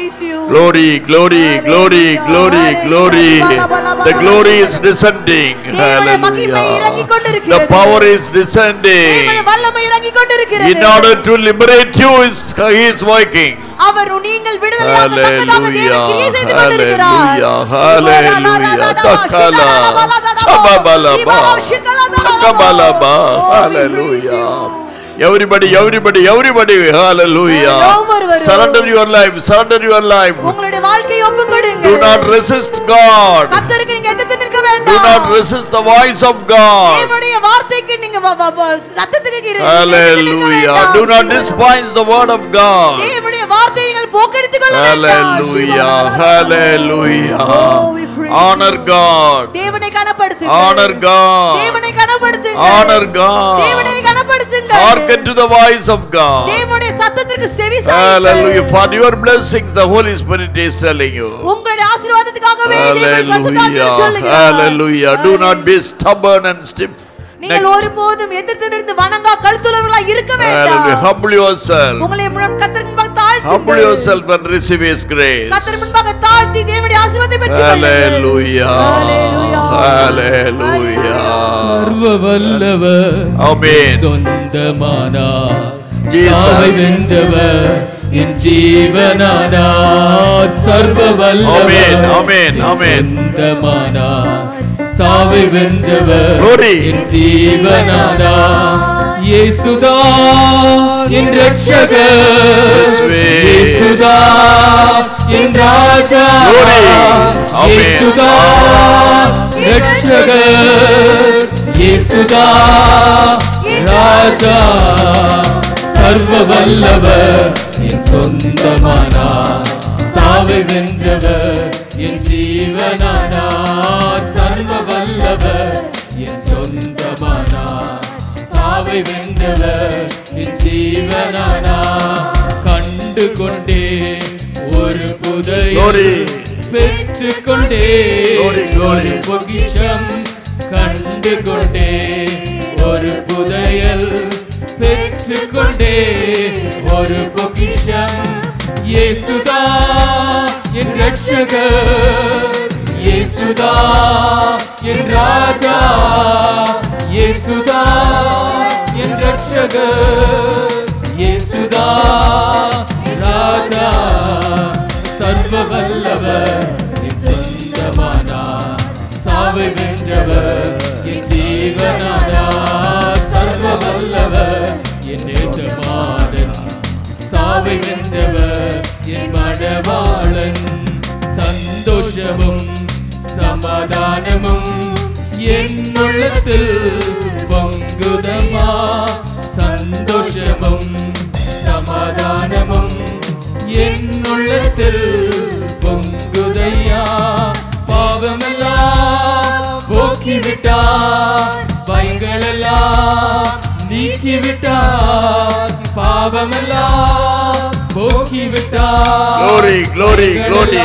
Glory, glory, glory, glory, glory. The glory is descending. Hallelujah. The power is descending. In order to liberate you, He is working. அவர் நீங்கள் விடுதலையாக தக்கதாக தேவன் கிரியை செய்து கொண்டிருக்கிறார். Hallelujah. Takala. Chababalaba. Takabalaba. Hallelujah. Everybody, hallelujah. Surrender your life, surrender your life. உங்களுடைய வாழ்க்கையை ஒப்புக்கொடுங்க. Do not resist God. கர்த்தருக்கு நீங்க எதிர்த்து நிற்க வேண்டாம். Do not resist the voice of God. தேவனுடைய வார்த்தைக்கு நீங்க சத்தத்துக்கு கீழே Hallelujah. Do not despise the word of God. தேவனுடைய வார்த்தையை நீங்கள் போக்கடித்துக் கொள்ள வேண்டாம். Hallelujah. Hallelujah. Honor God. தேவனை கனப்படுத்துங்க. Honor God. தேவனை கனப்படுத்துங்க. Honor God. தேவனை கனப்படுத்துங்க. Hearken to the voice of God. தேவனுடைய சத்தத்திற்கு செவிசாய்ங்க. Hallelujah. For your blessings the Holy Spirit is telling you. உங்களுடைய ஆசீர்வாதத்துக்காகவே தேவன் பரிசுத்தாவியானவர் சொல்லுகிறார். Hallelujah. Do not be stubborn and stiff. நீங்கள் ஒருபோதும் எதிர்த்து நின்று வணங்கா கழுத்துள்ளவர்களாய் இருக்க வேண்டாம். Humble yourself. உங்களை கர்த்தருக்கு முன்பாக தாழ்த்துங்கள். Humble yourself and receive His grace. கர்த்தருக்கு முன்பாக தாழ்த்தி தேவனுடைய ஆசீர்வாதத்தை பெற்றுக்கொள்ளுங்கள். Hallelujah. Hallelujah. சர்வ வல்லவர் Amen. சொந்தமானார். Jesus. சாவை வென்றவர் என் ஜீவனானார். சர்வ வல்லவர் Amen. Amen. சொந்தமானார். சாவை வென்றவர் Glory. என் ஜீவனானார். இயேசுதா என் ரட்சகர். இயேசுதா என் ராஜா. இயேசுதா ரட்சகர். இயேசுதா ராஜா. சர்வ வல்லவர் என் சொந்தமானார். சாவை வென்றவர் என் ஜீவனானார். சர்வ வல்லவர் என் சொந்தமானார். சாவை வென்றவர் என் ஜீவனானார். கண்டு கொண்டே ஒரு புதையல் பெற்று கொண்டே ஒரு பொக்கிஷம். கண்டு கொண்டே ஒரு புதையல் பெற்று கொண்டே ஒரு பொக்கிஷம். இயேசுதா என் ரட்சகர். இயேசுதா என் ராஜா. இயேசுதா என் ரட்சகர். இயேசுதா ராஜா. சர்வ வல்லவர் என் சொந்தமானார். சாவை வென்றவர் என் ஜீவனானார். சர்வ வல்லவர் என் எஜமானன். சாவை வென்றவர் என் மணவாளன். சந்தோஷமும் சமாதானமும் என் உள்ளத்தில் பொங்குதமா. சந்தோஷமும் சமாதானமும் என் உள்ளத்தில் பொங்குதையா. பாவமெல்லாம் போக்கிவிட்டார். பயங்களெல்லாம் நீக்கிவிட்டார். பாவமெல்லாம் போக்கிவிட்டார். Glory, glory, glory.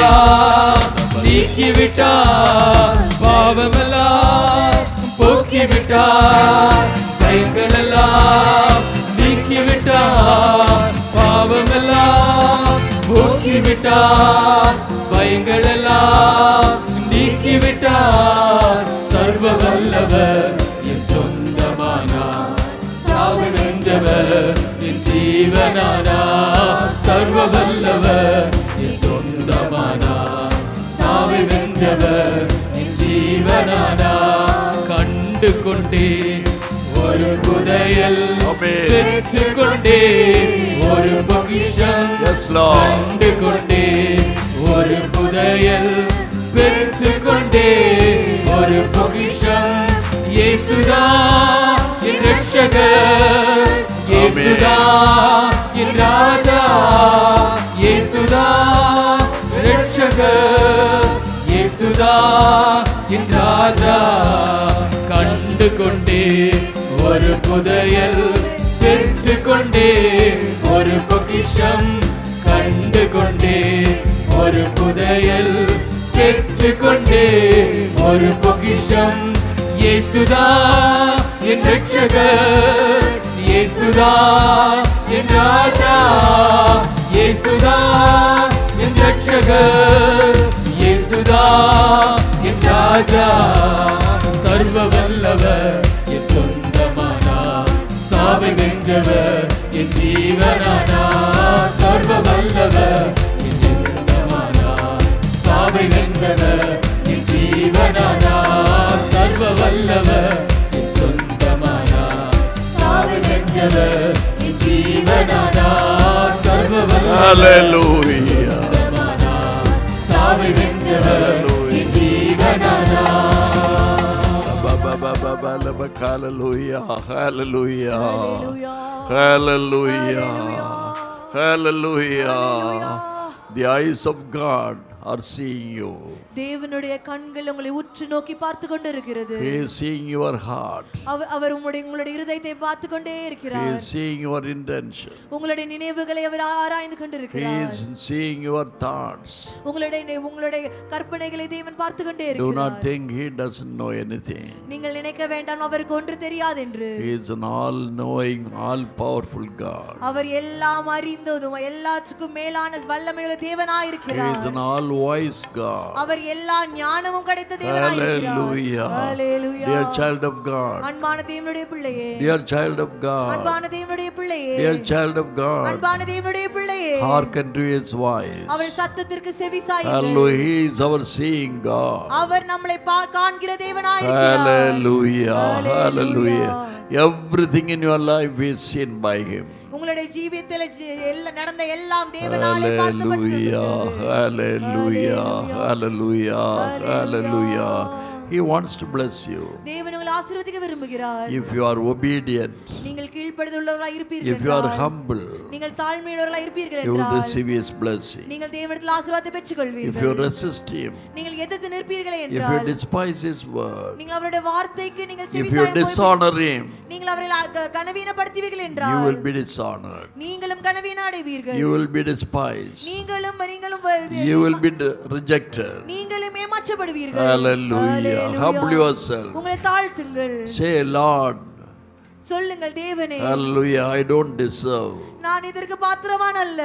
நீக்கிவிட்டார். பாவமெல்லாம் போக்கிவிட்டார். பயங்களெல்லாம் நீக்கிவிட்டார். பாவமெல்லாம் போக்கிவிட்டார். பயங்களெல்லாம் நீக்கிவிட்டார். சர்வ வல்லவர் என் சொந்தமானார். சாவை வென்றவர் என் ஜீவனானார். சர்வ வல்லவர் என் சொந்தமானார். சாவை வென்றவர் என் ஜீவனானார். கண்டு கொண்டே ஒரு புதையல் பெற்று கொண்டே ஒரு பொக்கிஷம். கண்டு கொண்டே ஒரு புதையல் பெற்று கொண்டே ஒரு பொக்கிஷம். இயேசுதா என் ரட்சகர். இயேசுதா என் ராஜா. இயேசுதா ரட்சகர். இயேசுதா என் ராஜா. கண்டு கொண்டே ஒரு புதையல் பெற்று கொண்டே ஒரு பொக்கிஷம். கண்டு கொண்டே ஒரு புதையல் பெற்று கொண்டே ஒரு பொக்கிஷம். இயேசுதா என் ரட்சகர். இயேசுதா என் ராஜா. இயேசுதா என் ரட்சகர். ரட்சகர் இயேசுதான் என் ராஜா. சர்வ வல்லவர் என் சொந்தமானார், சாவை வென்றவர் என் ஜீவனானார். சர்வ வல்லவர் என் சொந்தமானார், சாவை வென்றவர் என் ஜீவனானார். சர்வ வல்லவர் என் சொந்தமானார், சாவை வென்றவர் என் ஜீவனானார். சர்வ வல்லவர் Hallelujah. சாவை வென்றவர் என் ஜீவனானார். Hallelujah. Hallelujah. Hallelujah. Hallelujah. The eyes of God are seeing you. தேவனுடைய கண்கள் உங்களை உற்று நோக்கி பார்த்து கொண்டிருக்கிறது. He is seeing your heart. அவர் உங்களுடைய இருதயத்தை பார்த்து கொண்டே இருக்கிறார். He is seeing your intention. உங்களுடைய நினைவுகளை அவர் ஆராய்ந்து கொண்டிருக்கிறார். He is seeing your thoughts. உங்களுடைய கற்பனைகளை தேவன் பார்த்து கொண்டே இருக்கிறார். Do not think he doesn't know anything. நீங்கள் நினைக்க வேண்டாம் அவருக்கு ஒன்று தெரியாது என்று. He is an all knowing, all powerful God. அவர் எல்லாம் அறிந்ததும் எல்லாத்துக்கும் மேலான வல்லமையுள்ள தேவனாய் இருக்கிறார். He is an all wise God. அவர் எல்லா ஞானமும் கிடைத்த தேவனாய் இருக்கிறார். Hallelujah. Hallelujah. Dear child of God. அன்பான தேவனுடைய பிள்ளையே. Dear child of God. அன்பான தேவனுடைய பிள்ளையே. Dear child of God. அன்பான தேவனுடைய பிள்ளையே. Hearken to his voice. அவர் சத்தத்திற்கு செவிசாயுங்கள். Hallelujah. He is our seeing God. அவர் நம்மை காண்கிற தேவனாய் இருக்கிறார். Hallelujah. Hallelujah. Everything in your life is seen by him. உங்களுடைய ஜீவியத்தில் நடந்த எல்லாம் தேவனாலே பார்க்கப்பட்டிருக்கிறது. Hallelujah. Hallelujah. Hallelujah. He wants to bless you. தேவன் உங்களை ஆசீர்வதிக்க விரும்புகிறார். If you are obedient, நீங்கள் கீழ்ப்படிதலுள்ளவர்களாய் இருப்பீர்கள், if you are humble, நீங்கள் தாழ்மையுள்ளவர்களாய் இருப்பீர்கள் you will என்றால் receive his blessing. நீங்கள் தேவனிடத்தில் ஆசீர்வாதத்தை பெற்றுக்கொள்வீர்கள். If you resist him, நீங்கள் எதிர்த்து நிற்பீர்கள் if என்றால், you despise his word, நீங்கள் அவருடைய வார்த்தைக்கு நீங்கள் if you செவிசாய்க்க dishonor him, நீங்கள் அவரை கனவீனப்படுத்துவீர்கள் you என்றால் will be dishonored. நீங்களும் கனவீனம் அடைவீர்கள். You will be despised. நீங்களும் You will be rejected. நீங்களும் ஏமாற்றப்படுவீர்கள். Hallelujah. Humble yourself. உங்களை தாழ்த்துங்கள். Say, Lord. சொல்லுங்கள், தேவனே. Hallelujah. I don't deserve. நான் இதற்கு பாத்திரவான் அல்ல.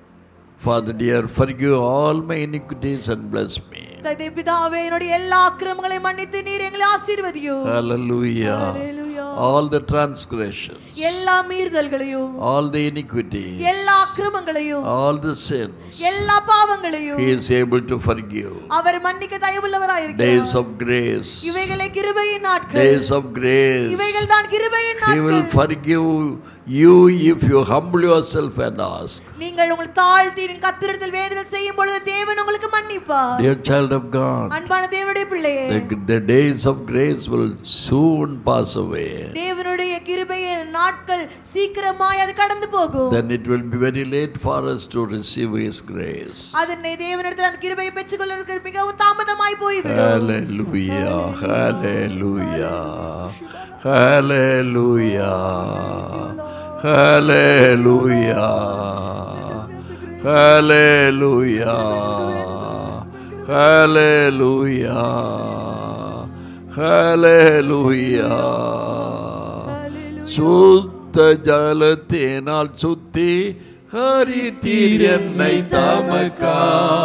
Father dear, forgive all my iniquities and bless me. பிதாவே, என்னுடைய எல்லா அக்கிரமங்களையும் மன்னித்து நீர் எங்களை ஆசீர்வதியும். Hallelujah. All the transgressions, எல்லா மீறுதல்களையும், all the iniquity, எல்லா அக்கிரமங்களையும், all the sins, எல்லா பாவங்களையும் he is able to forgive. அவர் மன்னிக்க தயவுள்ளவராய் இருக்கிறார். Days of grace, இவைகளே கிருபையின் நாட்கள். days of grace, இவைகள் தான் கிருபையின் நாட்கள். he will forgive you if you humble yourself and ask. நீங்கள் உங்கள் தாழ்த்தி கர்த்தரிடத்தில் வேண்டுதல் செய்யும் பொழுது தேவன் உங்களுக்கு மன்னிப்பார். Dear child of God, அன்பான தேவனுடைய பிள்ளையே, the days of grace will soon pass away. தேவனுடைய கிருபையின் நாட்கள் சீக்கிரமாய் அது கடந்து போகும். Then it will be very late for us to receive his grace. அதனை தேவனிடத்தில் அந்த கிருபையை பெற்றுக்கொள்வதற்கு மிகவும் தாமதமாய் போய்விடும். Hallelujah. Hallelujah. Hallelujah. Hallelujah. Hallelujah. Hallelujah. Hallelujah. சுத்த ஜலத்தினால் சுத்தி ஹரித்தீர் என்னை தமக்கா.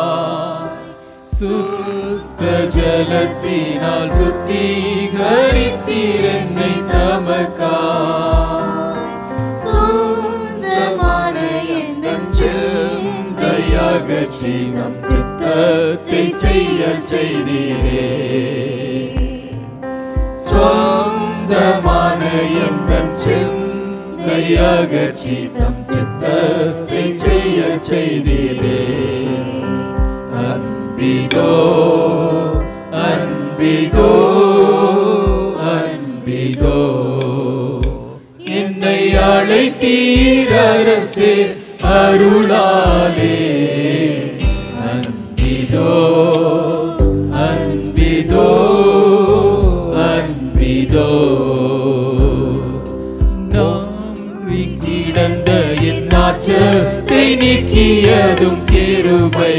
சுத்த ஜலத்தினால் சுத்திகரித்தீர் என்னை தமக்கா. சொந்தமான எந்தன் சிந்தையகற்றி நம் சித்தத்தை செய்ய செய்தீரே. சொந்தமான எந்தன் சிந்தையகற்றி நம் சித்தத்தை செய்ய செய்தீரே. அன்பிதோ அன்பிதோ அன்பிதோ என்னை அழைத்தீர் அரசே அருளாலே. அன்பிதோ அன்பிதோ அன்பிதோ நம்பி கிடந்த என் நாச்சத்தை நீக்கியதும் கிருபை.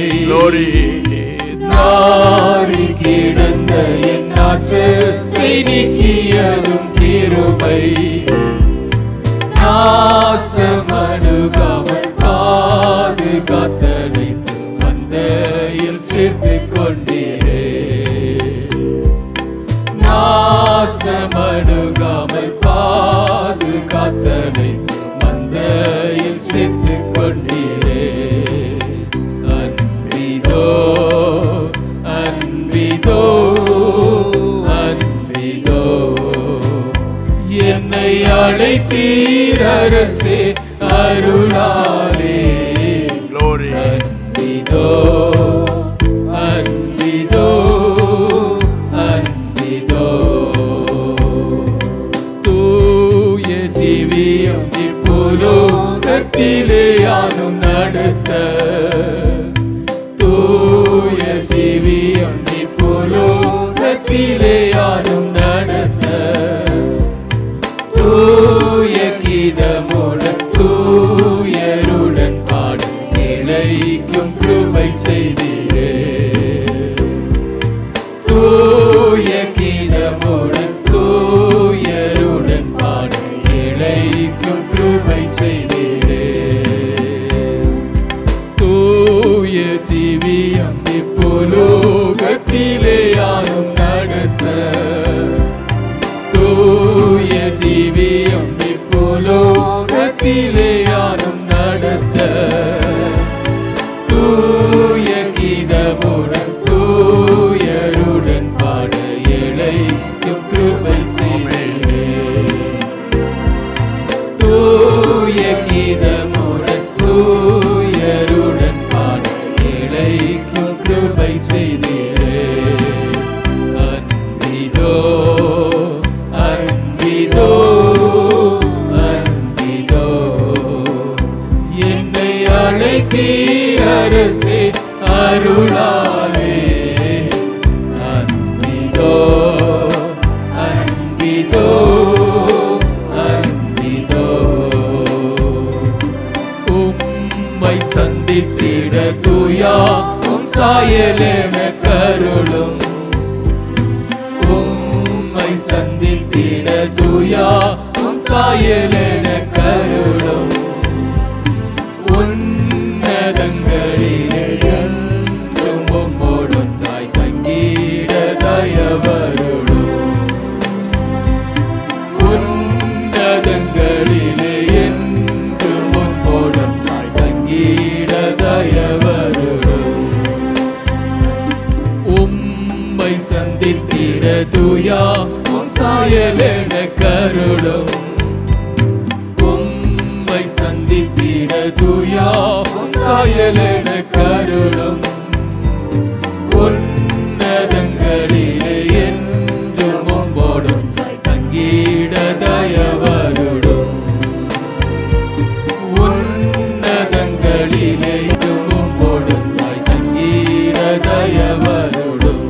நாரி கிடந்த என் நாச்சத்தை நீக்கியதும் கிருபை. நாசமனுகாமல் பாதுகாத்தளித்து வந்த அனைத்து மந்தையில் சேர்த்துக் கொண்டீரே. அன்பிதோ அன்பிதோ அன்பிதோ என்னை அழைத்தீர் அரசே அருளாலே. அன்பிதோ அன்பிதோ அன்பிதோ தூய ஜீவியம் இப்புலோகத்திலே யானும் நடத்த. தூய ஜீவியம் இப்புலோகத்திலே யானும் நடத்த. தூய கீதமுடன் தூயருடன் பாட இழைக்கும் கிருபை செய்தீரே. தூய கீதமுடன் தூயருடன் பாட இழைக்கும் கிருபை செய்தீரே. தூய ஜீவியம் இப்புலோகத்திலே யானும் நடத்த. தூய ஜீவியம் இப்புலோகத்திலே யானும் நடத்த. தூய கீதமுடன் தூயருடன் பாட இழைக்கும் கிருபை செய்தீரே. தூய கீதமுடன் தூயருடன் பாட இழைக்கும் கிருபை செய்தீரே. அன்பிதோ அன்பிதோ அன்பிதோ என்னை அழைத்தீர் அரசே அருளாலே. அன்பிதோ அன்பிதோ அன்பிதோ உம்மை சந்தித்திட தூயா உம் சாயலென கருளும். உம்மை சந்தித்திட தூயா உம் சாயலென கருளும். உன்னதங்களிலே என்றும் உம்மோடும் தாய் தங்கிட தயவருளும். உன்னதங்களிலே என்றும் உம்மோடும் தாய் தங்கிட தயவருளும். உம்மை சந்தித்திட தூயா உம் சாயலென கருளும். உம்மை சந்தித்திட தூயா உம் சாயலென கருளும். உன்னதங்களிலே என்றும் உம்மோடும் தாய் தங்கிட தயவருளும். உன்னதங்களிலே என்றும் உம்மோடும் தாய் தங்கிட தயவருளும்.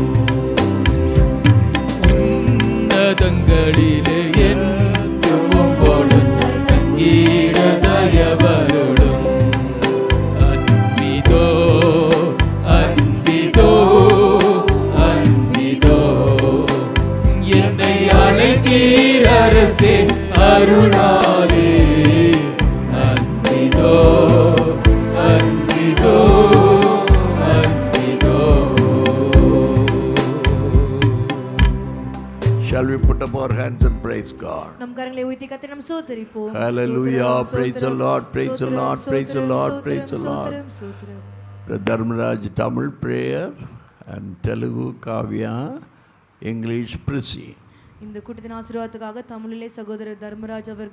உன்னதங்களிலே என்றும் உம்மோடும் தாய் தங்கிட தயவருளும். அன்பிதோ அன்பிதோ அன்பிதோ என்னை அழைத்தீர் அரசே அருளாலே. அன்பிதோ அன்பிதோ அன்பிதோ. Shall we put up our hands and praise God? நம் கரங்களை உயர்த்தி கர்த்தரை நாம் ஸ்தோத்திரிப்போம். Hallelujah. Praise the Lord. Praise the Lord. Praise the Lord. Praise the Lord. Dharmaraj Tamil prayer and Telugu Kavya English Prissy. இந்த கூட்டத்தின் ஆசீர்வாதத்துக்காக தமிழிலே சகோதரர் தர்மராஜ் அவர்கள்